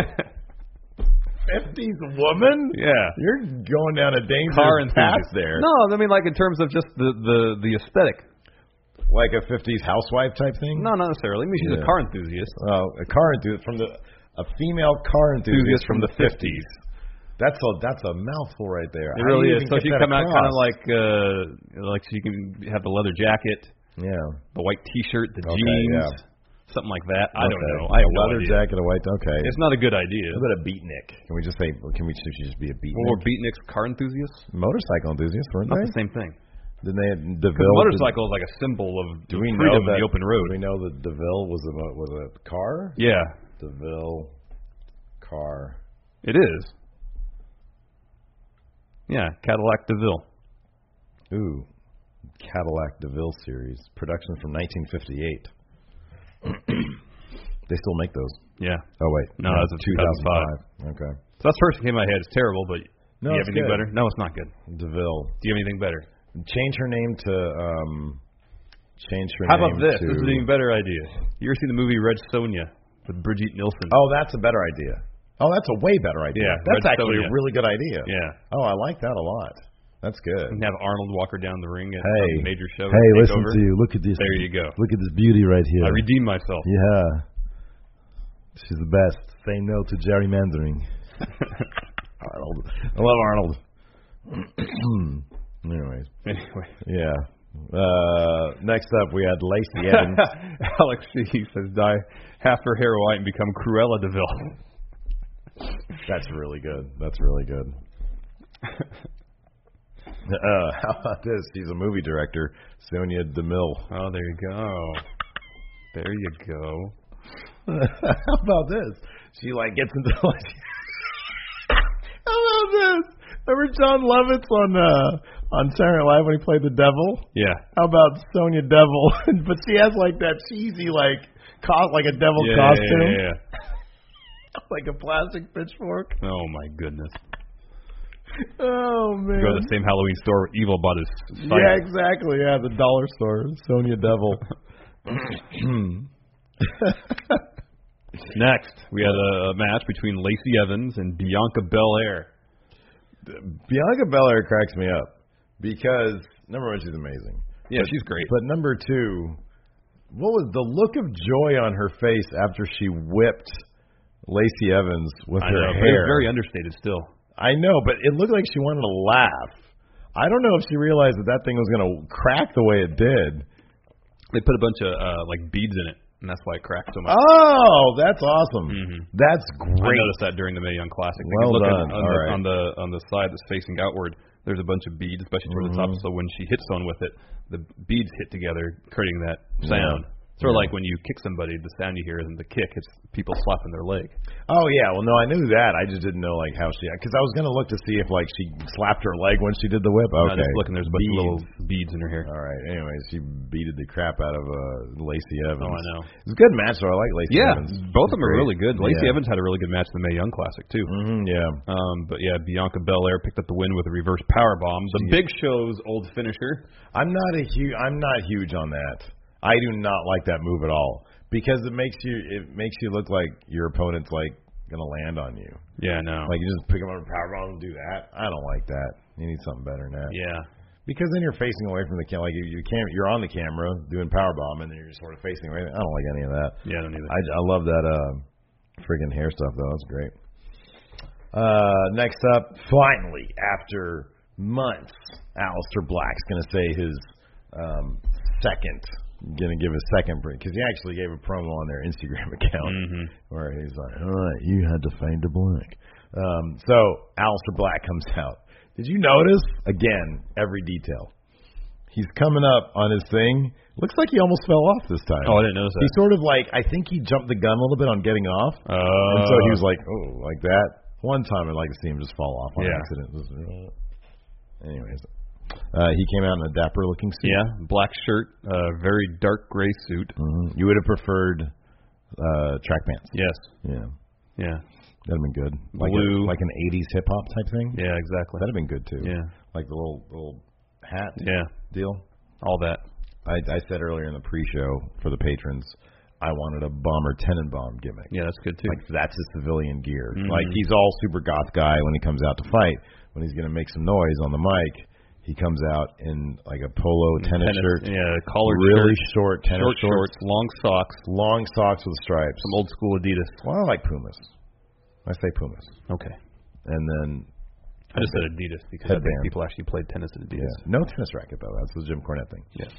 50s woman? Yeah. You're going down a dangerous Car path enthusiast. there. No, I mean like in terms of just the aesthetic. Like a 50s housewife type thing? No, not necessarily. I mean she's a car enthusiast. A car enthusiast a female car enthusiast from the 50s. That's a mouthful right there. It really is. So she come out kind of like she can have the leather jacket, the white T-shirt, the jeans, something like that. I don't know. I have a leather jacket, a white. Okay, it's not a good idea. What about a beatnik? Can we just say? Can we just be a beatnik? Well, were beatniks car enthusiasts? Motorcycle enthusiasts, weren't not they? the same thing. Then they had DeVille. Motorcycle is like a symbol of freedom in the open road. Do we know that DeVille was a car? Yeah. DeVille car. It is. Yeah, Cadillac DeVille. Ooh, Cadillac DeVille series. Production from 1958. They still make those. Yeah. Oh, wait. No, that's 2005. Okay. So that's the first thing came in my head. It's terrible, but do you have anything good. better? No, it's not good. DeVille. Do you have anything better? Change her name to, How about this? This is an even better idea. You ever seen the movie Red Sonja with Brigitte Nielsen? Oh, that's a better idea. Oh, that's a way better idea. Yeah, that's Red actually Sonja. a really good idea. Yeah. Oh, I like that a lot. That's good. And have Arnold walk her down the ring at a major show. Hey, listen to you. Look at this. There you go. Look at this beauty right here. I redeemed myself. Yeah. She's the best. Say no to gerrymandering. Arnold. I love Arnold. Anyway. Yeah. Next up, we had Lacey Evans. Alex C. says, dye half her hair white and become Cruella DeVille. That's really good. That's really good. How about this? She's a movie director, Sonya DeMille. Oh, there you go. There you go. How about this? She like gets into like. How about this? Remember John Lovitz on Saturday Night Live when he played the devil? Yeah. How about Sonya Devil? But she has like that cheesy like a devil costume. Yeah. Like a plastic pitchfork. Oh my goodness. Oh man. Go to the same Halloween store where Evil bought his site. Yeah, exactly. Yeah, the dollar store. Sonya Devil. Next, we had a match between Lacey Evans and Bianca Belair. Bianca Belair cracks me up because number one, she's amazing. Yeah, she's great. But number two, what was the look of joy on her face after she whipped Lacey Evans with her hair? It was very understated still. I know, but it looked like she wanted to laugh. I don't know if she realized that thing was going to crack the way it did. They put a bunch of like beads in it, and that's why it cracked so much. Oh, that's awesome. Mm-hmm. That's great. I noticed that during the Mae Young Classic. Well done. On the side that's facing outward, there's a bunch of beads, especially toward the top. So when she hits someone with it, the beads hit together, creating that sound. Sort of like when you kick somebody, the sound you hear isn't the kick; it's people slapping their leg. Oh yeah, well no, I knew that. I just didn't know like how she, because I was gonna look to see if like she slapped her leg when she did the whip. Okay, no, just looking, there's a bunch of little beads in her hair. All right. Anyway, she beated the crap out of Lacey Evans. Oh, I know. It's a good match though. I like Lacey Evans. Yeah, both of them are really good. Lacey Yeah. Evans had a really good match in the Mae Young Classic too. Yeah. But yeah, Bianca Belair picked up the win with a reverse powerbomb. The Big Show's old finisher. I'm not huge on that. I do not like that move at all because it makes you look like your opponent's like gonna land on you. Yeah, no. Like you just pick them up and powerbomb and do that. I don't like that. You need something better than that. Yeah. Because then you're facing away from the camera. Like you're on the camera doing powerbomb and then you're just sort of facing away. I don't like any of that. Yeah, I don't either. I love that friggin' hair stuff though. That's great. Next up, finally, after months, Aleister Black's gonna say his gonna give a second break because he actually gave a promo on their Instagram account where he's like, "All right, you had to fade to black." So Aleister Black comes out. Did you notice again every detail? He's coming up on his thing. Looks like he almost fell off this time. Oh, I didn't notice that. He sort of like I think he jumped the gun a little bit on getting off, and so he was like, "Oh, like that." One time I'd like to see him just fall off on accident. Anyways. He came out in a dapper-looking suit. Yeah, black shirt, very dark gray suit. You would have preferred track pants. Yes. Yeah. Yeah. That'd have been good. Blue. Like an 80s hip-hop type thing? Yeah, exactly. That'd have been good, too. Yeah. Like the little hat deal. All that. I said earlier in the pre-show for the patrons, I wanted a Bomber Tenenbaum gimmick. Yeah, that's good, too. Like, that's his civilian gear. Mm-hmm. Like, he's all super goth guy when he comes out to fight. When he's going to make some noise on the mic, he comes out in, like, a polo tennis shirt. Yeah, collared really shirt. short tennis shorts. Long socks. Long socks with stripes. Some old school Adidas. Well, I like Pumas. I say Pumas. Okay. And then... I just said Adidas because I think people actually played tennis at Adidas. Yeah. No tennis racket, though. That's the Jim Cornette thing. Yes.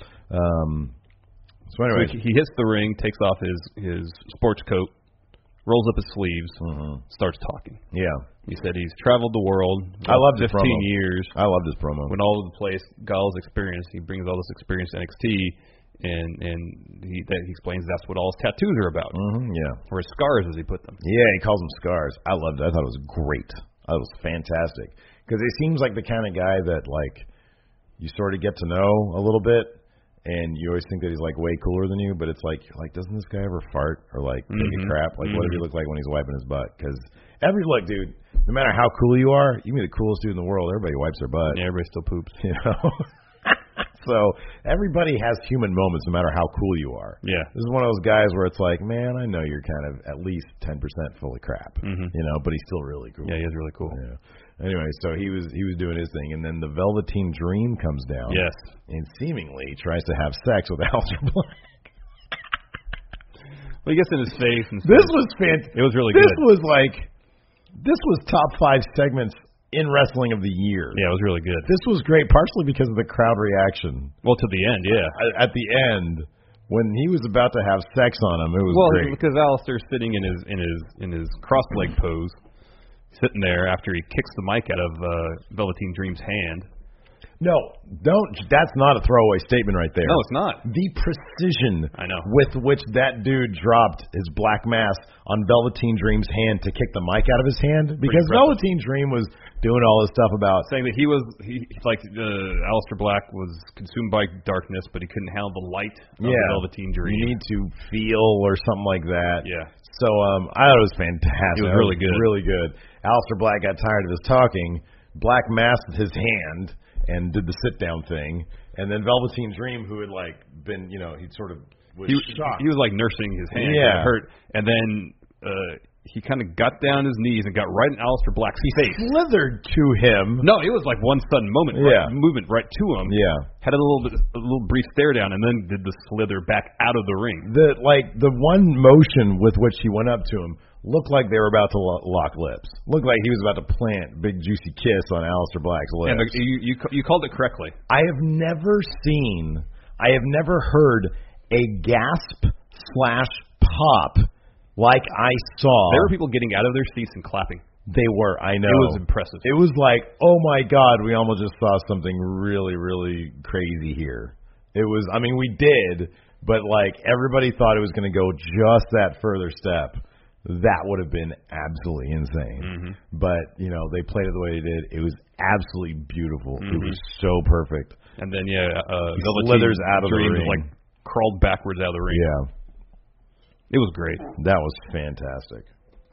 So anyway... So he hits the ring, takes off his sports coat, rolls up his sleeves, starts talking. Yeah. He said he's traveled the world. I loved his 15 promo. years. I loved his promo. When all over the place, got all this experience. He brings all this experience to NXT, and he explains that's what all his tattoos are about. Yeah. Or his scars, as he put them. Yeah, he calls them scars. I loved it. I thought it was great. That was fantastic. Because he seems like the kind of guy that, like, you sort of get to know a little bit, and you always think that he's, like, way cooler than you, but it's like, doesn't this guy ever fart or, like, take a crap? Like, what does he look like when he's wiping his butt? Because look, dude, no matter how cool you are, you can be the coolest dude in the world, everybody wipes their butt. Yeah, everybody still poops. You know? So everybody has human moments no matter how cool you are. Yeah. This is one of those guys where it's like, man, I know you're kind of at least 10% full of crap, you know, but he's still really cool. Yeah, he is really cool. Yeah. Anyway, so he was doing his thing, and then the Velveteen Dream comes down. Yes. And seemingly tries to have sex with Aleister Black. Well, he gets in his face. And This was fantastic. It was really good. This was top 5 segments in wrestling of the year. Yeah, it was really good. This was great, partially because of the crowd reaction. Well, to the end, yeah. At the end, when he was about to have sex on him, it was great. Because Aleister's sitting in his cross-leg pose, sitting there after he kicks the mic out of Velveteen Dream's hand. No, don't. That's not a throwaway statement right there. No, it's not. The precision I know. with which that dude dropped his black mass on Velveteen Dream's hand to kick the mic out of his hand, because Velveteen Dream was doing all this stuff about saying that Aleister Black was consumed by darkness, but he couldn't handle the light of the Velveteen Dream. You need to feel or something like that. Yeah. So I thought it was fantastic. It was really good. Really good. Aleister Black got tired of his talking. Black masked his hand and did the sit-down thing. And then Velveteen Dream, who had, like, been, you know, he'd sort of was shocked. He was, like, nursing his hand. Yeah. It hurt. And then he kind of got down his knees and got right in Aleister Black's face. Slithered to him. No, it was like one sudden moment. Movement right to him. Yeah. Had a little brief stare down, and then did the slither back out of the ring. The one motion with which he went up to him looked like they were about to lock lips. Looked like he was about to plant a big juicy kiss on Aleister Black's lips. And you called it correctly. I have never heard a gasp / pop like I saw. There were people getting out of their seats and clapping. They were, I know. It was impressive. It was like, oh my God, we almost just saw something really, really crazy here. It was, I mean, we did, but like everybody thought it was going to go just that further step. That would have been absolutely insane. But, you know, they played it the way they did. It was absolutely beautiful. It was so perfect. And then, Velveteen slithers out of the Dream ring. like crawled backwards out of the ring. Yeah. It was great. That was fantastic.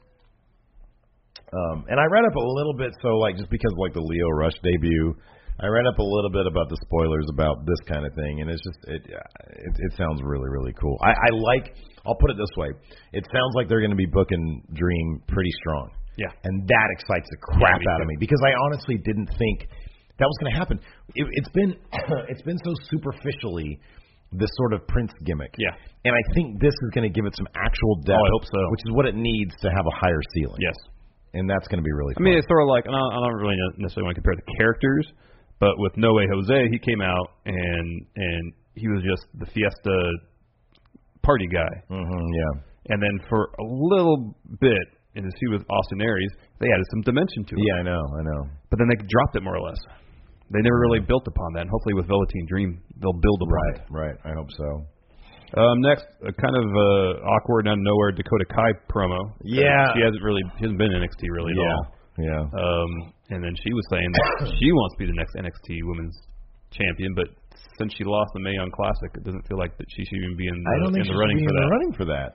And I read up a little bit, so like just because of like the Lio Rush debut, I read up a little bit about the spoilers about this kind of thing, and it's just it sounds really, really cool. I'll put it this way, it sounds like they're going to be booking Dream pretty strong. Yeah. And that excites the crap out of me, because I honestly didn't think that was going to happen. It's been so superficially this sort of Prince gimmick. Yeah. And I think this is going to give it some actual depth. Oh, I hope so. Which is what it needs to have a higher ceiling. Yes. And that's going to be really fun. I mean, it's sort of like, I don't really necessarily want to compare the characters, but with No Way Jose, he came out and he was just the Fiesta party guy. Yeah. And then for a little bit, in his feud with Austin Aries, they added some dimension to it. Yeah, I know. But then they dropped it more or less. They never really built upon that, and hopefully with Velveteen Dream, they'll build upon it. Right, I hope so. Next, a kind of awkward, out of nowhere Dakota Kai promo. Yeah. She hasn't been in NXT really at all. Yeah. And then she was saying that she wants to be the next NXT Women's Champion, but since she lost the Mae Young Classic, it doesn't feel like that she should even be in the running for that.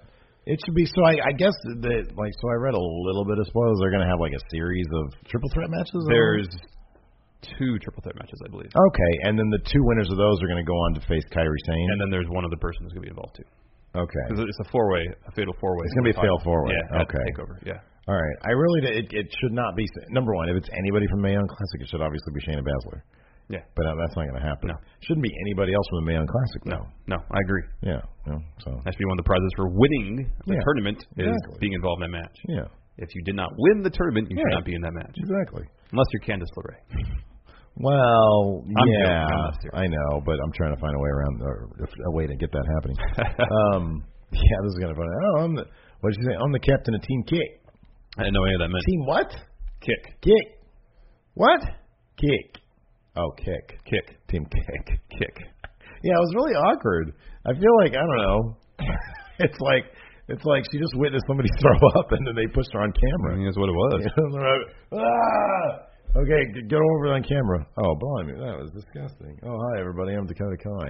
It should be. So I guess that so I read a little bit of spoilers. They're going to have like a series of triple threat matches. There's 2 triple threat matches, I believe. Okay, and then the 2 winners of those are going to go on to face Kairi Sane. And then there's one other person that's going to be involved too. Okay. Because it's a 4-way, a fatal 4-way. It's going to be a fatal 4-way. Yeah. Okay. Takeover. Yeah. All right. I really it should not be number one. If it's anybody from Mae Young Classic, it should obviously be Shayna Baszler. Yeah. But that's not going to happen. No. Shouldn't be anybody else from the Mae Young Classic, though. No, I agree. Yeah. No, so. That should be one of the prizes for winning the tournament is being involved in that match. Yeah. If you did not win the tournament, you should not be in that match. Exactly. Unless you're Candice LeRae. Well, yeah, I know, but I'm trying to find a way around a way to get that happening. Yeah, this is kind of funny. Oh, what did you say? I'm the captain of Team Kick. I didn't know any of that meant. Team what? Kick. What? Kick. Oh, Kick. Team Kick. Yeah, it was really awkward. I feel like, I don't know. It's like she just witnessed somebody throw up and then they pushed her on camera. I mean, that's what it was. Okay, go over on camera. Oh, blimey, that was disgusting. Oh, hi, everybody. I'm Dakota Kai.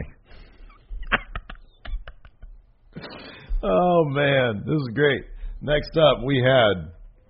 Oh, man. This is great. Next up, we had...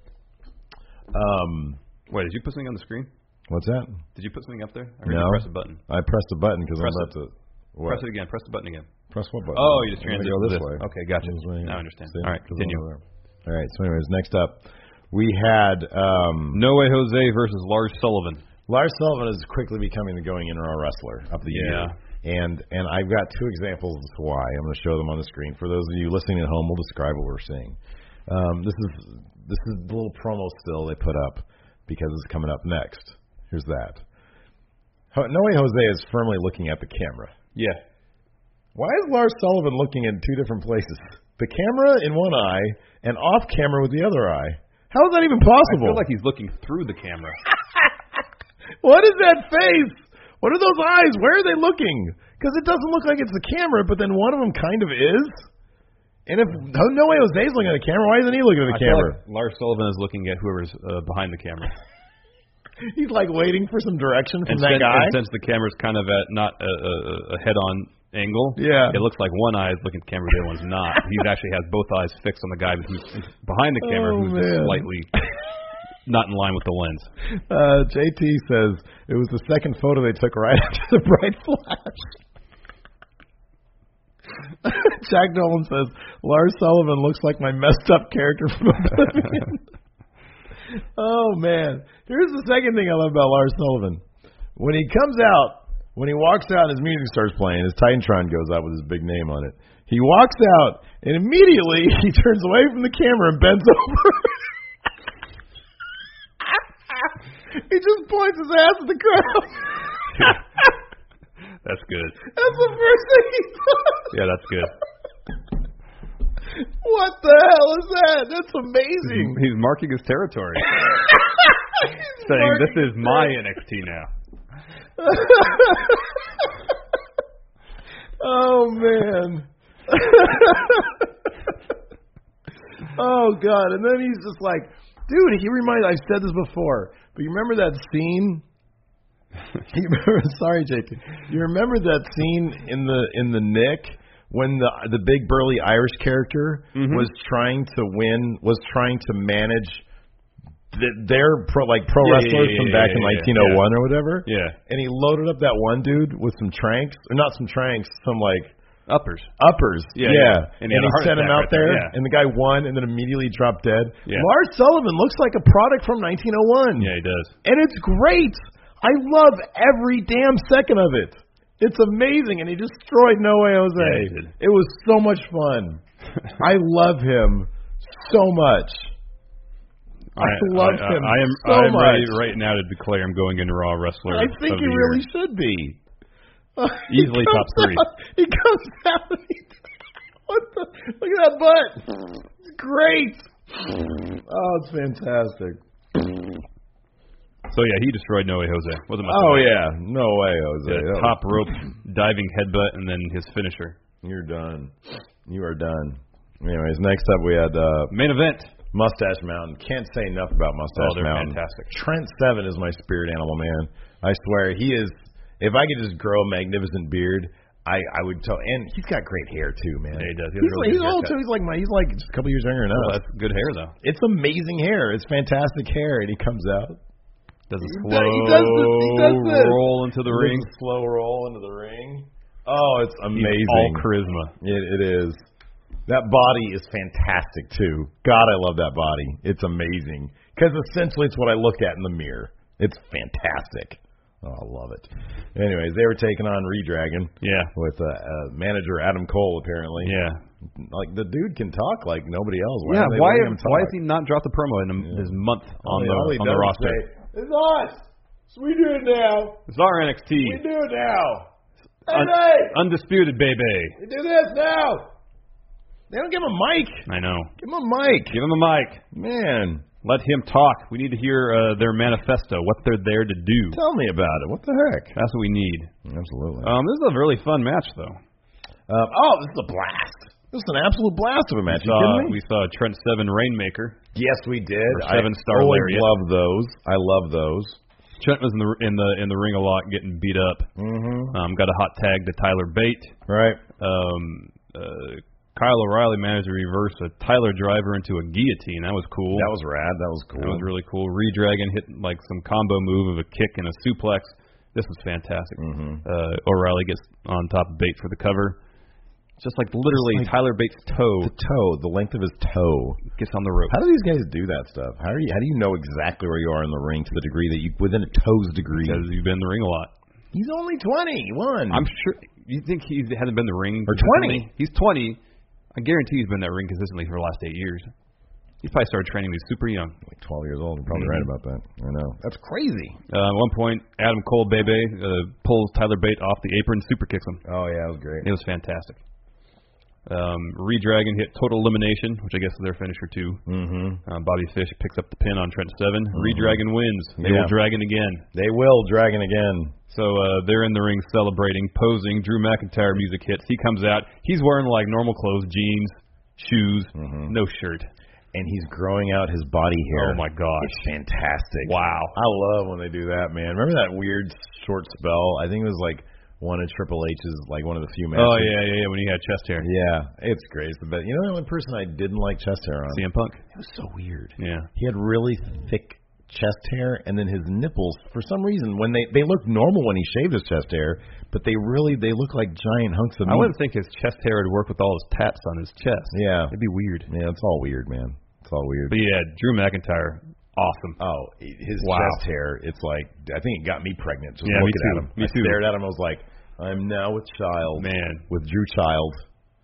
Wait, did you put something on the screen? What's that? Did you put something up there? I heard No. you press a button. I pressed a button because I'm about to... What? Press it again. Press the button again. Press what button? Oh, you just I'm gonna transitioned go this way. Okay, gotcha. Now I understand. All right, continue. All right, so anyways, next up, we had... No Way Jose versus Lars Sullivan. Lars Sullivan is quickly becoming the Going In Raw wrestler of the year. And I've got 2 examples as to why. I'm going to show them on the screen. For those of you listening at home, we'll describe what we're seeing. This is the little promo still they put up because it's coming up next. Here's that. No Way Jose is firmly looking at the camera. Yeah. Why is Lars Sullivan looking in 2 different places? The camera in one eye and off camera with the other eye. How is that even possible? I feel like he's looking through the camera. What is that face? What are those eyes? Where are they looking? Because it doesn't look like it's the camera, but then one of them kind of is. And if No Way Jose's looking at the camera, why isn't he looking at the camera? Feel like Lars Sullivan is looking at whoever's behind the camera. He's like waiting for some direction from that guy. And since the camera's kind of at not a head-on angle, it looks like one eye is looking at the camera, the other one's not. He actually has both eyes fixed on the guy who's behind the camera, who's just slightly not in line with the lens. JT says it was the second photo they took right after the bright flash. Jack Nolan says Lars Sullivan looks like my messed up character from Oblivion. Oh, man. Here's the second thing I love about Lars Sullivan. When he comes out, when he walks out and his music starts playing, his Titantron goes out with his big name on it. He walks out, and immediately he turns away from the camera and bends over. He just points his ass at the crowd. That's good. That's the first thing he does. Yeah, that's good. What the hell is that? That's amazing. He's marking his territory. Saying, this is my NXT now. Oh, man. Oh, God. And then he's just like, dude, I've said this before, but you remember that scene? Sorry, JT. You remember that scene in the Nick when the big burly Irish character was trying to manage their pro wrestlers from back in 1901 or whatever. Yeah. And he loaded up that one dude with some tranks, or not some tranks, some uppers. Yeah. And he sent him out there, and the guy won, and then immediately dropped dead. Yeah. Lars Sullivan looks like a product from 1901. Yeah, he does. And it's great. I love every damn second of it. It's amazing, and he destroyed No Way Jose. Yeah, he did. It was so much fun. I love him so much. I love him so much. I'm ready right now to declare him going into Raw Wrestler. I think he really should be. Easily top 3. He comes out and look at that butt. It's great. Oh, it's fantastic. So, yeah, he destroyed No Way Jose. Wasn't much No Way Jose. Yeah, top rope, diving headbutt, and then his finisher. You're done. You are done. Anyways, next up we had main event. Mustache Mountain. Can't say enough about Mustache Mountain. Fantastic. Trent Seven is my spirit animal, man. I swear, he is. If I could just grow a magnificent beard, I would tell, and he's got great hair too, man. Yeah, he does. He's old too. He's like just a couple years younger than us. Well, that's good hair though. It's amazing hair. It's fantastic hair, and he comes out. Does a He slow does this. roll into the ring. Slow roll into the ring. Oh, it's amazing. He's all charisma. It is. That body is fantastic too. God, I love that body. It's amazing because essentially it's what I look at in the mirror. It's fantastic. Oh, I love it. Anyways, they were taking on Redragon. Yeah. With manager Adam Cole, apparently. Yeah. Like, the dude can talk like nobody else. Why has he not dropped the promo in his month on the roster? It's us. So we do it now. It's our NXT. We do it now. Undisputed, baby. We do this now. They don't give him a mic. I know. Give him a mic. Give him a mic. Man. Let him talk. We need to hear their manifesto, what they're there to do. Tell me about it. What the heck? That's what we need. Absolutely. This is a really fun match, though. This is a blast. This is an absolute blast of a match. You kidding me? We saw Trent Seven Rainmaker. Yes, we did. Seven-star lariat. Love those. I love those. Trent was in the ring a lot, getting beat up. Mm-hmm. Got a hot tag to Tyler Bate. Right. Kyle O'Reilly managed to reverse a Tyler Driver into a guillotine. That was cool. That was rad. That was cool. That was really cool. Redragon hit like some combo move of a kick and a suplex. This was fantastic. Mm-hmm. O'Reilly gets on top of Bate for the cover. Just like literally Tyler Bate's toe. The length of his toe gets on the rope. How do these guys do that stuff? How do you know exactly where you are in the ring to the degree that within a toe's degree? Because you've been in the ring a lot. He's only 21. I'm sure. You think he hasn't been in the ring? Or 20. He's 20. I guarantee he's been in that ring consistently for the last 8 years. He's probably started training when he was super young. Like 12 years old. You're probably right about that. I know. That's crazy. At one point, Adam Cole, Bebe, pulls Tyler Bate off the apron and super kicks him. Oh, yeah, that was great. It was fantastic. Redragon hit Total Elimination, which I guess is their finisher too. Mm-hmm. Bobby Fish picks up the pin on Trent Seven. Mm-hmm. Redragon wins. They will Dragon again. They will Dragon again. So they're in the ring celebrating, posing. Drew McIntyre music hits. He comes out. He's wearing like normal clothes, jeans, shoes, no shirt. And he's growing out his body hair. Oh, my gosh. It's fantastic. Wow. I love when they do that, man. Remember that weird short spell? I think it was like one of Triple H's, like one of the few matches. Oh, yeah, when he had chest hair. Yeah, it's great. It's the best. You know the only person I didn't like chest hair on? CM Punk. It was so weird. Yeah. He had really thick chest hair, and then his nipples, for some reason, when they look normal when he shaved his chest hair, but they look like giant hunks of meat. I wouldn't think his chest hair would work with all his tats on his chest. Yeah. It'd be weird. Yeah, it's all weird, man. It's all weird. But yeah, Drew McIntyre, awesome. Oh, his chest hair, it's like, I think it got me pregnant just looking at him. Me too. I stared at him, I was like, I'm now with Child. Man. With Drew Child.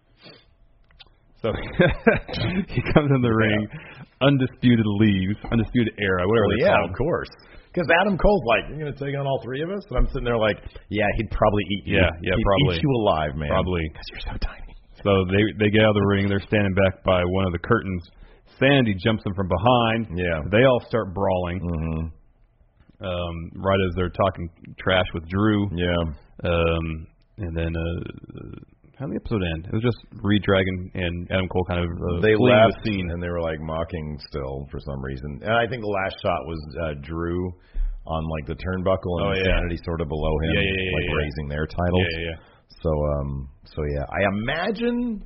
So he comes in the ring, Undisputed leaves, Undisputed Era, whatever they call it. Of course. Because Adam Cole's like, you're going to take on all three of us? And I'm sitting there like, yeah, he'd probably eat you. Yeah, he'd probably. eat you alive, man. Probably. Because you're so tiny. So they get out of the ring. They're standing back by one of the curtains. Sandy jumps them from behind. Yeah. They all start brawling. Mm-hmm. Right as they're talking trash with Drew. Yeah. And then how did the episode end? It was just Redragon and Adam Cole kind of they fleeing left the scene. And they were like mocking still for some reason. And I think the last shot was Drew on like the turnbuckle and Sanity sort of below him, raising their titles. Yeah. So yeah, I imagine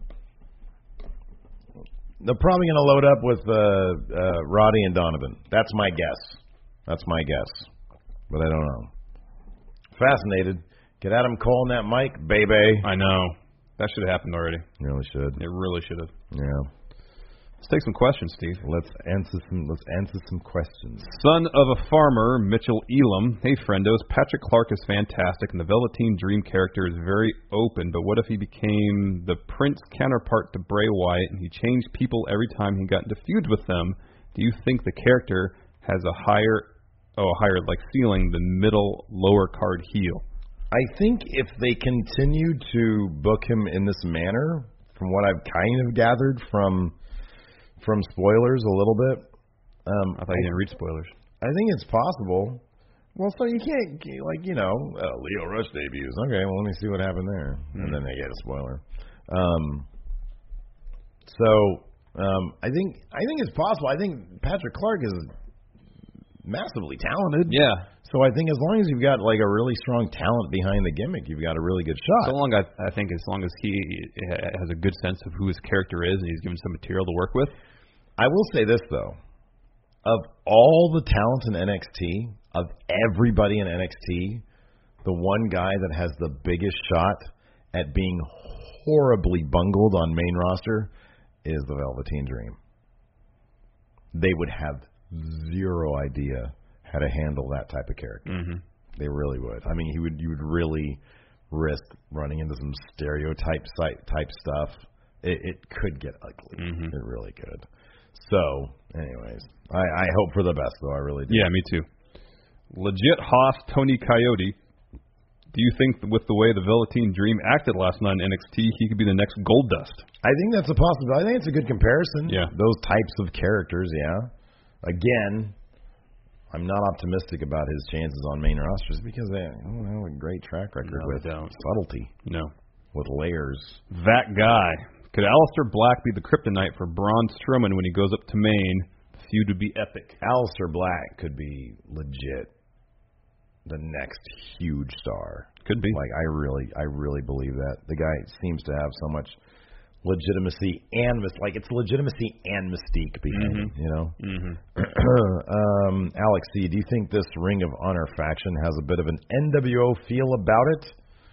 they're probably going to load up with Roddy and Donovan. That's my guess. But I don't know. Fascinated. Get Adam Cole on that mic, baby. I know. That should have happened already. Really should. It really should have. Yeah. Let's take some questions, Steve. Let's answer some questions. Son of a farmer, Mitchell Elam. Hey, friendos. Patrick Clark is fantastic, and the Velveteen Dream character is very open, but what if he became the Prince counterpart to Bray Wyatt, and he changed people every time he got into feuds with them? Do you think the character has a higher ceiling than middle, lower card heel? I think if they continue to book him in this manner, from what I've kind of gathered from spoilers a little bit. I thought you didn't read spoilers. I think it's possible. Well, so you can't, Leo Rush debuts. Okay, well, let me see what happened there. And then they get a spoiler. I think it's possible. I think Patrick Clark is massively talented. Yeah. So I think as long as you've got like a really strong talent behind the gimmick, you've got a really good shot. I think as long as he has a good sense of who his character is and he's given some material to work with. I will say this though, of all the talent in NXT, of everybody in NXT, the one guy that has the biggest shot at being horribly bungled on main roster is the Velveteen Dream. They would have zero idea how to handle that type of character. Mm-hmm. They really would. I mean, you would really risk running into some stereotype type stuff. It could get ugly. Mm-hmm. It really could. So, anyways, I hope for the best, though. I really do. Yeah, me too. Legit Hoss Tony Coyote. Do you think with the way the Velveteen Dream acted last night in NXT, he could be the next Goldust? I think that's a possibility. I think it's a good comparison. Yeah. Those types of characters, yeah. Again, I'm not optimistic about his chances on main rosters because they don't have a great track record with subtlety. No. With layers. That guy. Could Aleister Black be the kryptonite for Braun Strowman when he goes up to Maine? The feud would be epic. Aleister Black could be legit the next huge star. Could be. Like I really believe that. The guy seems to have so much legitimacy and it's legitimacy and mystique behind him, you know? Mm-hmm. Alex C, do you think this Ring of Honor faction has a bit of an NWO feel about it?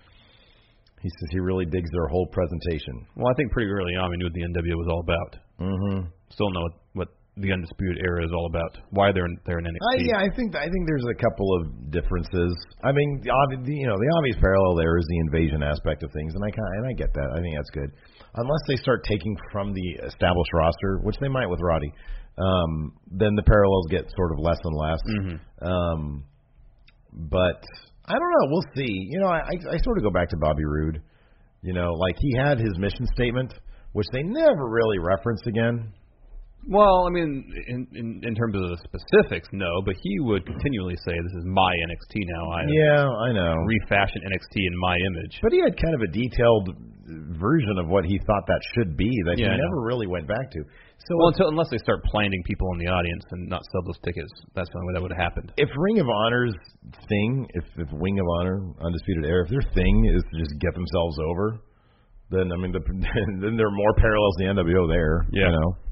He says he really digs their whole presentation. Well, I think pretty early on we knew what the NWO was all about. Mm-hmm. Still know what the Undisputed Era is all about. Why they're in NXT. I think there's a couple of differences. I mean, the obvious parallel there is the invasion aspect of things, and I get that. I think that's good. Unless they start taking from the established roster, which they might with Roddy, then the parallels get sort of less and less. Mm-hmm. But I don't know. We'll see. You know, I sort of go back to Bobby Roode. You know, like he had his mission statement, which they never really referenced again. Well, I mean, in terms of the specifics, no, but he would continually say, "This is my NXT now." I know. Refashion NXT in my image. But he had kind of a detailed version of what he thought that should be that he never really went back to. So, unless they start planting people in the audience and not sell those tickets, that's the only way that would have happened. If Ring of Honor's thing, if Ring of Honor, Undisputed Era, if their thing is to just get themselves over, then I mean, then there are more parallels to the NWO there. Yeah. You know.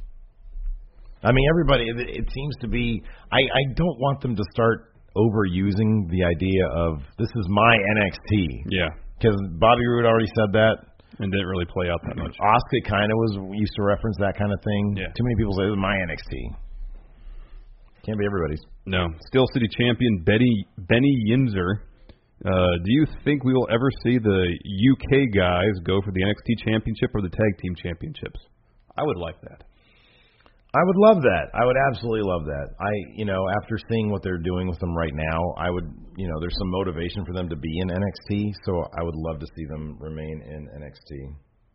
I mean, everybody, it seems to be, I don't want them to start overusing the idea of, this is my NXT. Yeah. Because Bobby Roode already said that. And didn't really play out that much. Asuka kind of used to reference that kind of thing. Yeah. Too many people say, this is my NXT. Can't be everybody's. No. Steel City champion Benny Yinzer. Do you think we will ever see the UK guys go for the NXT championship or the tag team championships? I would like that. I would love that. I would absolutely love that. After seeing what they're doing with them right now, I would, there's some motivation for them to be in NXT, so I would love to see them remain in NXT.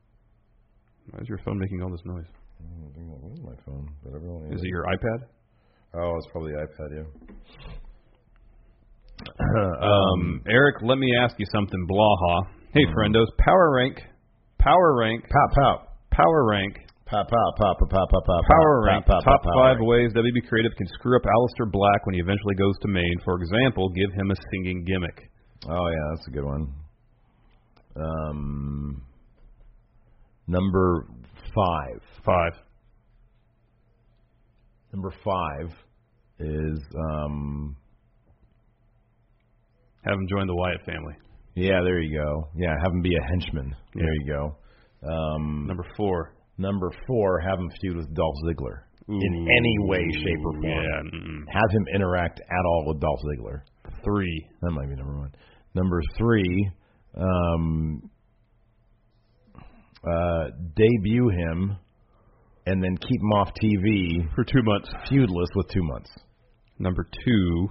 Why is your phone making all this noise? I think that was my phone, but everyone is it your iPad? Oh, it's probably the iPad, yeah. Eric, let me ask you something, Blaha. Hey, friendos, power rank. Power rank. Top 5 ways WB Creative can screw up Aleister Black when he eventually goes to Maine. For example, give him a singing gimmick. Oh, yeah, that's a good one. Number 5. Number 5 is... have him join the Wyatt family. Yeah, there you go. Yeah, have him be a henchman. Yeah. There you go. Number 4, have him feud with Dolph Ziggler. In any way, shape, or form. Yeah. Have him interact at all with Dolph Ziggler. 3. That might be number 1. Number 3, debut him and then keep him off TV for 2 months. Feudless with 2 months. Number 2,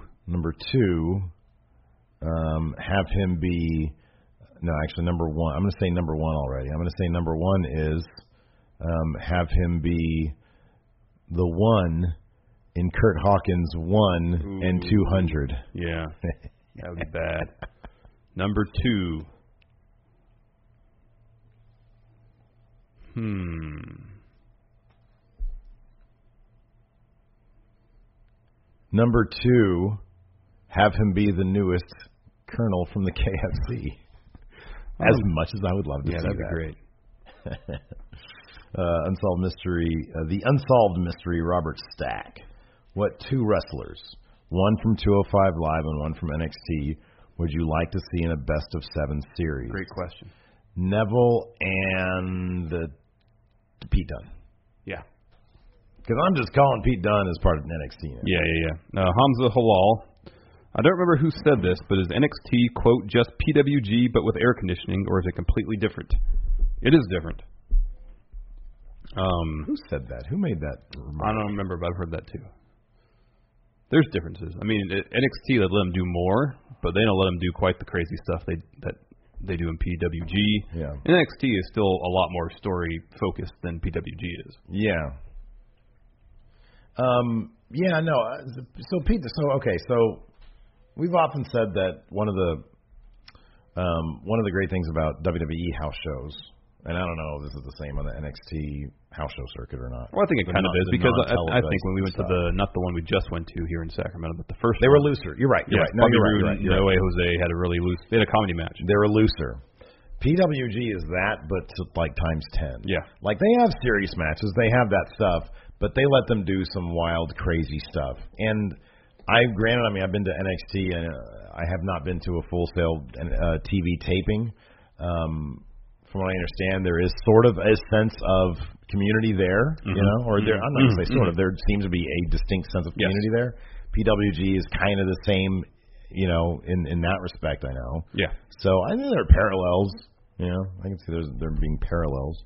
have him be... No, actually, number 1. I'm going to say number 1 already. I'm going to say number 1 is have him be the one in Kurt Hawkins 1 and 200. Yeah, that would be bad. Number 2. Number 2, have him be the newest colonel from the KFC. As much as I would love to see that'd that. be great. Unsolved mystery. The unsolved mystery. Robert Stack. What two wrestlers, one from 205 Live and one from NXT, would you like to see in a best of 7 series? Great question. Neville and Pete Dunne. Yeah. Because I'm just calling Pete Dunne as part of NXT now. Yeah. Hamza Halal. I don't remember who said this, but is NXT, quote, just PWG but with air conditioning, or is it completely different? It is different. Who said that? Who made that remark? I don't remember, but I've heard that too. There's differences. I mean, at NXT, they let them do more, but they don't let them do quite the crazy stuff that they do in PWG. Yeah. NXT is still a lot more story-focused than PWG is. Yeah. So Pete, so we've often said that one of the great things about WWE house shows, and I don't know if this is the same on the NXT house show circuit or not. Well, I think it kind of is, because I think when we went to not the one we just went to here in Sacramento, but the first they one, were looser. You're right. Yeah, right. No, Bobby you're Roode right. and No Way Jose had a really loose. They had a comedy match. They were looser. PWG is that, but to like times 10. Yeah. Like they have serious matches, they have that stuff, but they let them do some wild, crazy stuff. And I've been to NXT, and I have not been to a full-scale TV taping. From what I understand, there is sort of a sense of community there, you know, or there. I'm not going to say sort of. There seems to be a distinct sense of community there. PWG is kind of the same, you know, in that respect. I know. Yeah. So I think there are parallels. You know, I can see there being parallels.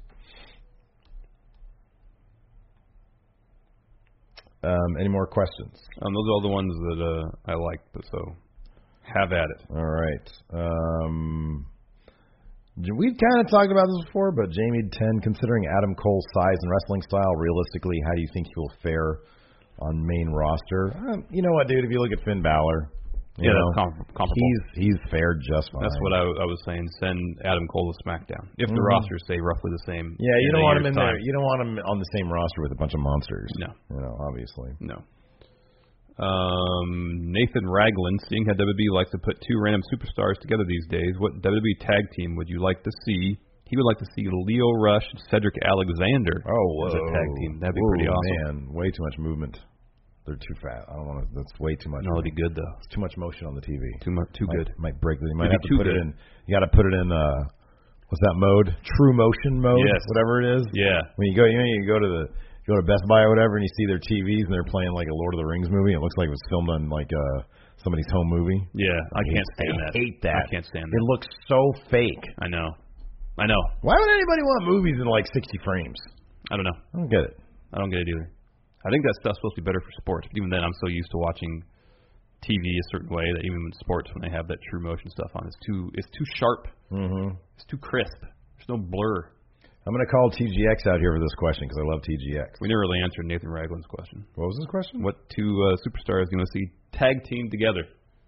Any more questions? Those are all the ones that I like, but so have at it. All right. We've kind of talked about this before, but Jamie 10, considering Adam Cole's size and wrestling style, realistically, how do you think he will fare on main roster? You know what, dude? If you look at Finn Balor, you know, comparable. He's fared just fine. That's what I was saying. Send Adam Cole to SmackDown if the rosters stay roughly the same. Yeah, you don't want him in there. You don't want him on the same roster with a bunch of monsters. No, you know, obviously. No. Nathan Ragland, seeing how WWE likes to put two random superstars together these days, what WWE tag team would you like to see? He would like to see Leo Rush and Cedric Alexander as a tag team. That'd be pretty awesome. Man, way too much movement. They're too fat. I don't want to. That's way too much. No, it'd be good though. It's too much motion on the TV. Too good. Might break. You might have to put it in. You got to put it in. What's that mode? True motion mode. Yes. Whatever it is. Yeah. When you go, you go to Best Buy or whatever, and you see their TVs and they're playing like a Lord of the Rings movie. It looks like it was filmed on like somebody's home movie. Yeah, I can't stand that. I hate that. I can't stand that. It looks so fake. I know. Why would anybody want movies in like 60 frames? I don't know. I don't get it. I don't get it either. I think that stuff's supposed to be better for sports. Even then, I'm so used to watching TV a certain way that even in sports, when they have that true motion stuff on, it's too sharp. Mm-hmm. It's too crisp. There's no blur. I'm going to call TGX out here for this question because I love TGX. We never really answered Nathan Ragland's question. What was his question? What two superstars do you want to see tag team together?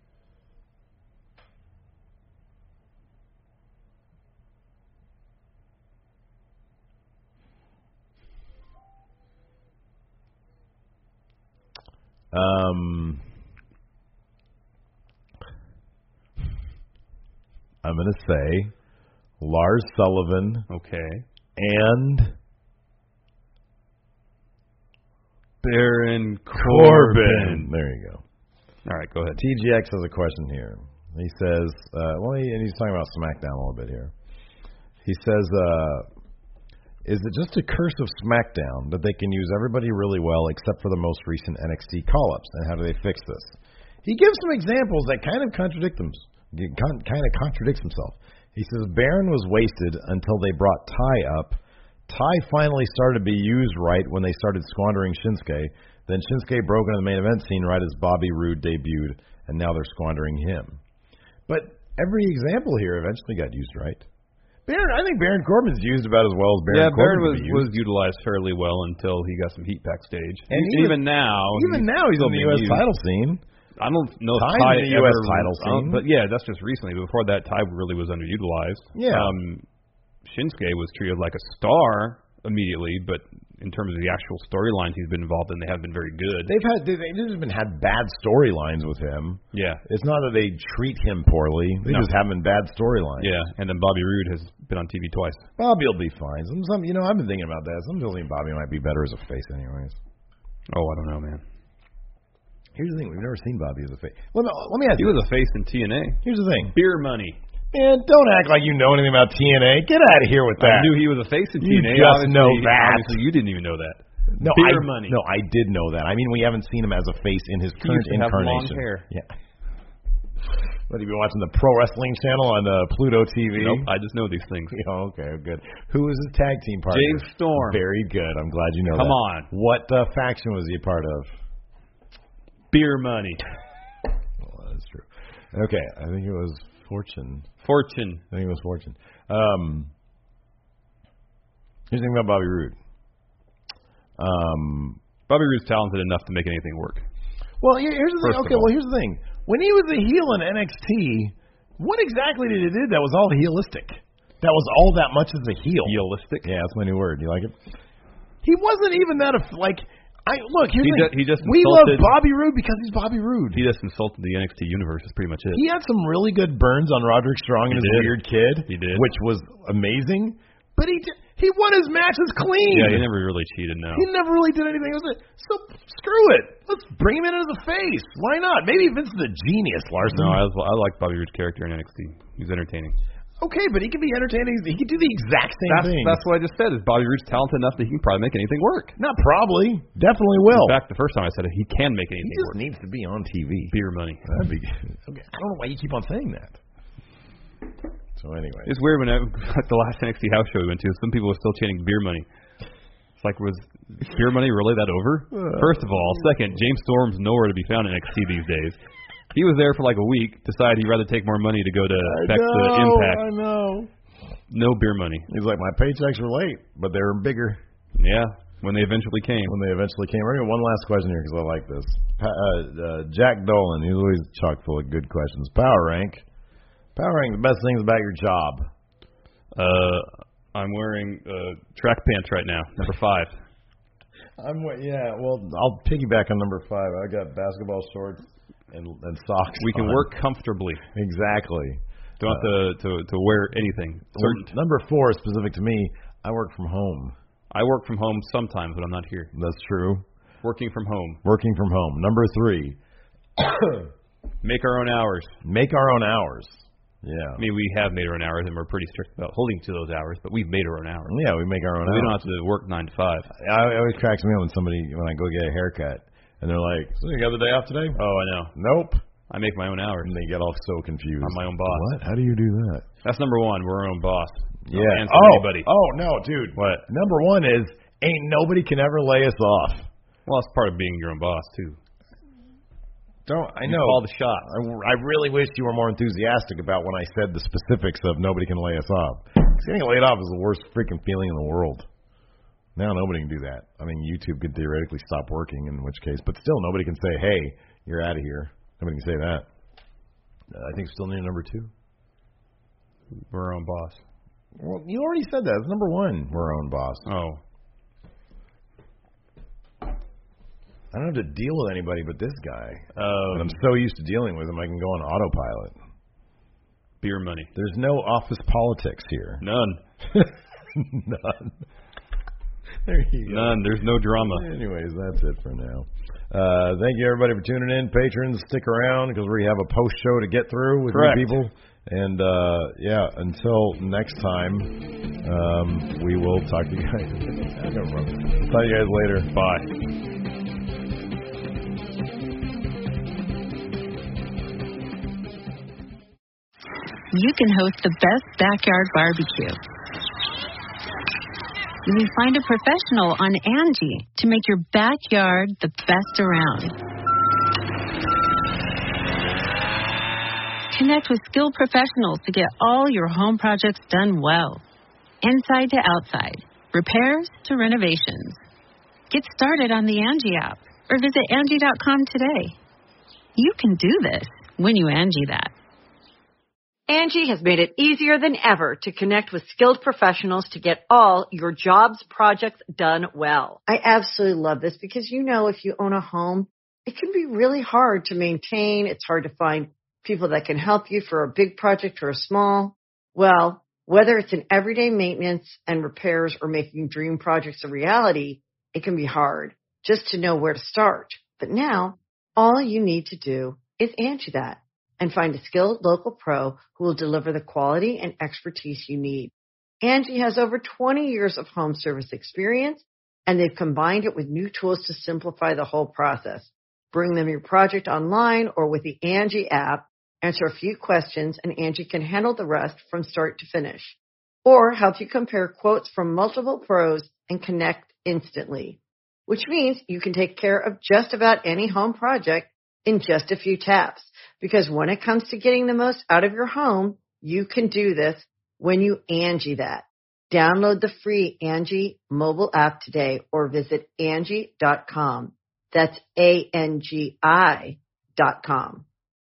I'm going to say Lars Sullivan. Okay. And Baron Corbin. There you go. All right, go ahead. TGX has a question here. He says, and he's talking about SmackDown a little bit here. He says, is it just a curse of SmackDown that they can use everybody really well except for the most recent NXT call-ups, and how do they fix this? He gives some examples that kind of contradicts himself. He says Baron was wasted until they brought Ty up. Ty finally started to be used right when they started squandering Shinsuke. Then Shinsuke broke into the main event scene right as Bobby Roode debuted, and now they're squandering him. But every example here eventually got used right. I think Baron Corbin's used about as well as Baron Corbin was utilized fairly well until he got some heat backstage. And even now he's in the U.S. title scene. I don't know if Ty in the U.S. title scene. But yeah, that's just recently. Before that, Ty really was underutilized. Yeah. Shinsuke was treated like a star immediately, but in terms of the actual storylines he's been involved in, they have been very good. They've just been had bad storylines with him. Yeah. It's not that they treat him poorly. They just have him in bad storylines. Yeah, and then Bobby Roode has been on TV twice. Bobby will be fine. I've been thinking about that. Some people think Bobby might be better as a face anyways. Oh, I don't know, man. Here's the thing. We've never seen Bobby as a face. Well, no, let me ask you. He was a face in TNA. Here's the thing. Beer money. Man, don't act like you know anything about TNA. Get out of here with that. I knew he was a face in You TNA. just know that. Obviously, you didn't even know that. No, Beer money. No, I did know that. I mean, we haven't seen him as a face in his current used to have incarnation. long hair. Yeah. What, have you been watching the Pro Wrestling Channel on Pluto TV? Nope, I just know these things. Oh, okay, good. Who was his tag team partner? James Storm. Very good. I'm glad you know Come that. on. What faction was he a part of? Beer money. Well, that's true. Okay, I think it was Fortune. Fortune. I think it was Fortune. Here's the thing about Bobby Roode. Bobby Roode's talented enough to make anything work. Well, here's the thing. First Okay, of all. well, here's the thing. When he was a heel in NXT, what exactly did he do that was all heelistic? That was all that much as a heel. Realistic. Yeah, that's my new word. You like it? He wasn't even that look, here's the thing. He just we love insulted- Bobby Roode because he's Bobby Roode. He just insulted the NXT universe. Is pretty much it. He had some really good burns on Roderick Strong and He his did. weird kid, He did. which was amazing. But he won his matches clean. Yeah, he never really cheated. No. He never really did anything. So screw it. Let's bring him in as a face. Why not? Maybe Vince is a genius, Larson. No, I like Bobby Roode's character in NXT. He's entertaining. Okay, but he can be entertaining. He can do the exact same thing. That's what I just said. Is Bobby Roode's talented enough that he can probably make anything work? Not probably. Definitely will. In fact, the first time I said it, he can make He anything just work. needs to be on TV. Beer money. That'd be, okay. I don't know why you keep on saying that. So anyway. It's weird when at the last NXT house show we went to, some people were still chanting beer money. It's like, was beer money really that over? First of all. Second, James Storm's nowhere to be found in NXT these days. He was there for like a week, decided he'd rather take more money to go to back to Impact. I know. No beer money. He's like, my paychecks were late, but they were bigger Yeah, when they eventually came. when they eventually came. We're going to one last question here because I like this. Jack Dolan, he's always chock full of good questions. Power rank the best things about your job. I'm wearing track pants right now, number 5. Well, I'll piggyback on number 5. I got basketball shorts and socks. We can on. work comfortably. Exactly. Don't have to wear anything. Number 4, specific to me, I work from home. I work from home sometimes when I'm not here. That's true. Working from home. Working from home. Number 3, Make our own hours. make our own hours. Yeah. I mean, we have made our own hours, and we're pretty strict about holding to those hours, but we've made our own hours. Yeah, we make our own We hours. don't have to work 9 to 5. It always cracks me up when I go get a haircut, and they're like, so you got the day off today? Oh, I know. Nope. I make my own hours. And they get all so confused. I'm my own boss. What? How do you do that? That's number 1. We're our own boss. Yeah. Don't answer anybody. Oh, no, dude. What? Number 1 is, ain't nobody can ever lay us off. Well, that's part of being your own boss, too. I You know. call the shots. I really wish you were more enthusiastic about when I said the specifics of nobody can lay us off. Getting laid off is the worst freaking feeling in the world. Now nobody can do that. I mean, YouTube could theoretically stop working, in which case, but still nobody can say, hey, you're out of here. Nobody can say that. I think still need number 2. We're our own boss. Well, you already said that. It's number 1. We're our own boss. Oh. I don't have to deal with anybody but this guy. And I'm Um, so used to dealing with him, I can go on autopilot. beer money. There's no office politics here. None. None. There you go. None. There's no drama. Anyways, that's it for now. Thank you, everybody, for tuning in. Patrons, stick around because we have a post show to get through with Correct. you people. And, until next time, we will talk to you guys. I don't remember. Talk to you guys later. Bye. You can host the best backyard barbecue. You can find a professional on Angie to make your backyard the best around. Connect with skilled professionals to get all your home projects done well. Inside to outside, repairs to renovations. Get started on the Angie app or visit Angie.com today. You can do this when you Angie that. Angie has made it easier than ever to connect with skilled professionals to get all your jobs projects done well. I absolutely love this because, you know, if you own a home, it can be really hard to maintain. It's hard to find people that can help you for a big project or a small. Well, whether it's in everyday maintenance and repairs or making dream projects a reality, it can be hard just to know where to start. But now, all you need to do is Angie that and find a skilled local pro who will deliver the quality and expertise you need. Angie has over 20 years of home service experience, and they've combined it with new tools to simplify the whole process. Bring them your project online or with the Angie app, answer a few questions, and Angie can handle the rest from start to finish. Or help you compare quotes from multiple pros and connect instantly, which means you can take care of just about any home project in just a few taps. Because when it comes to getting the most out of your home, you can do this when you Angie that. Download the free Angie mobile app today or visit Angie.com. That's ANGI.com.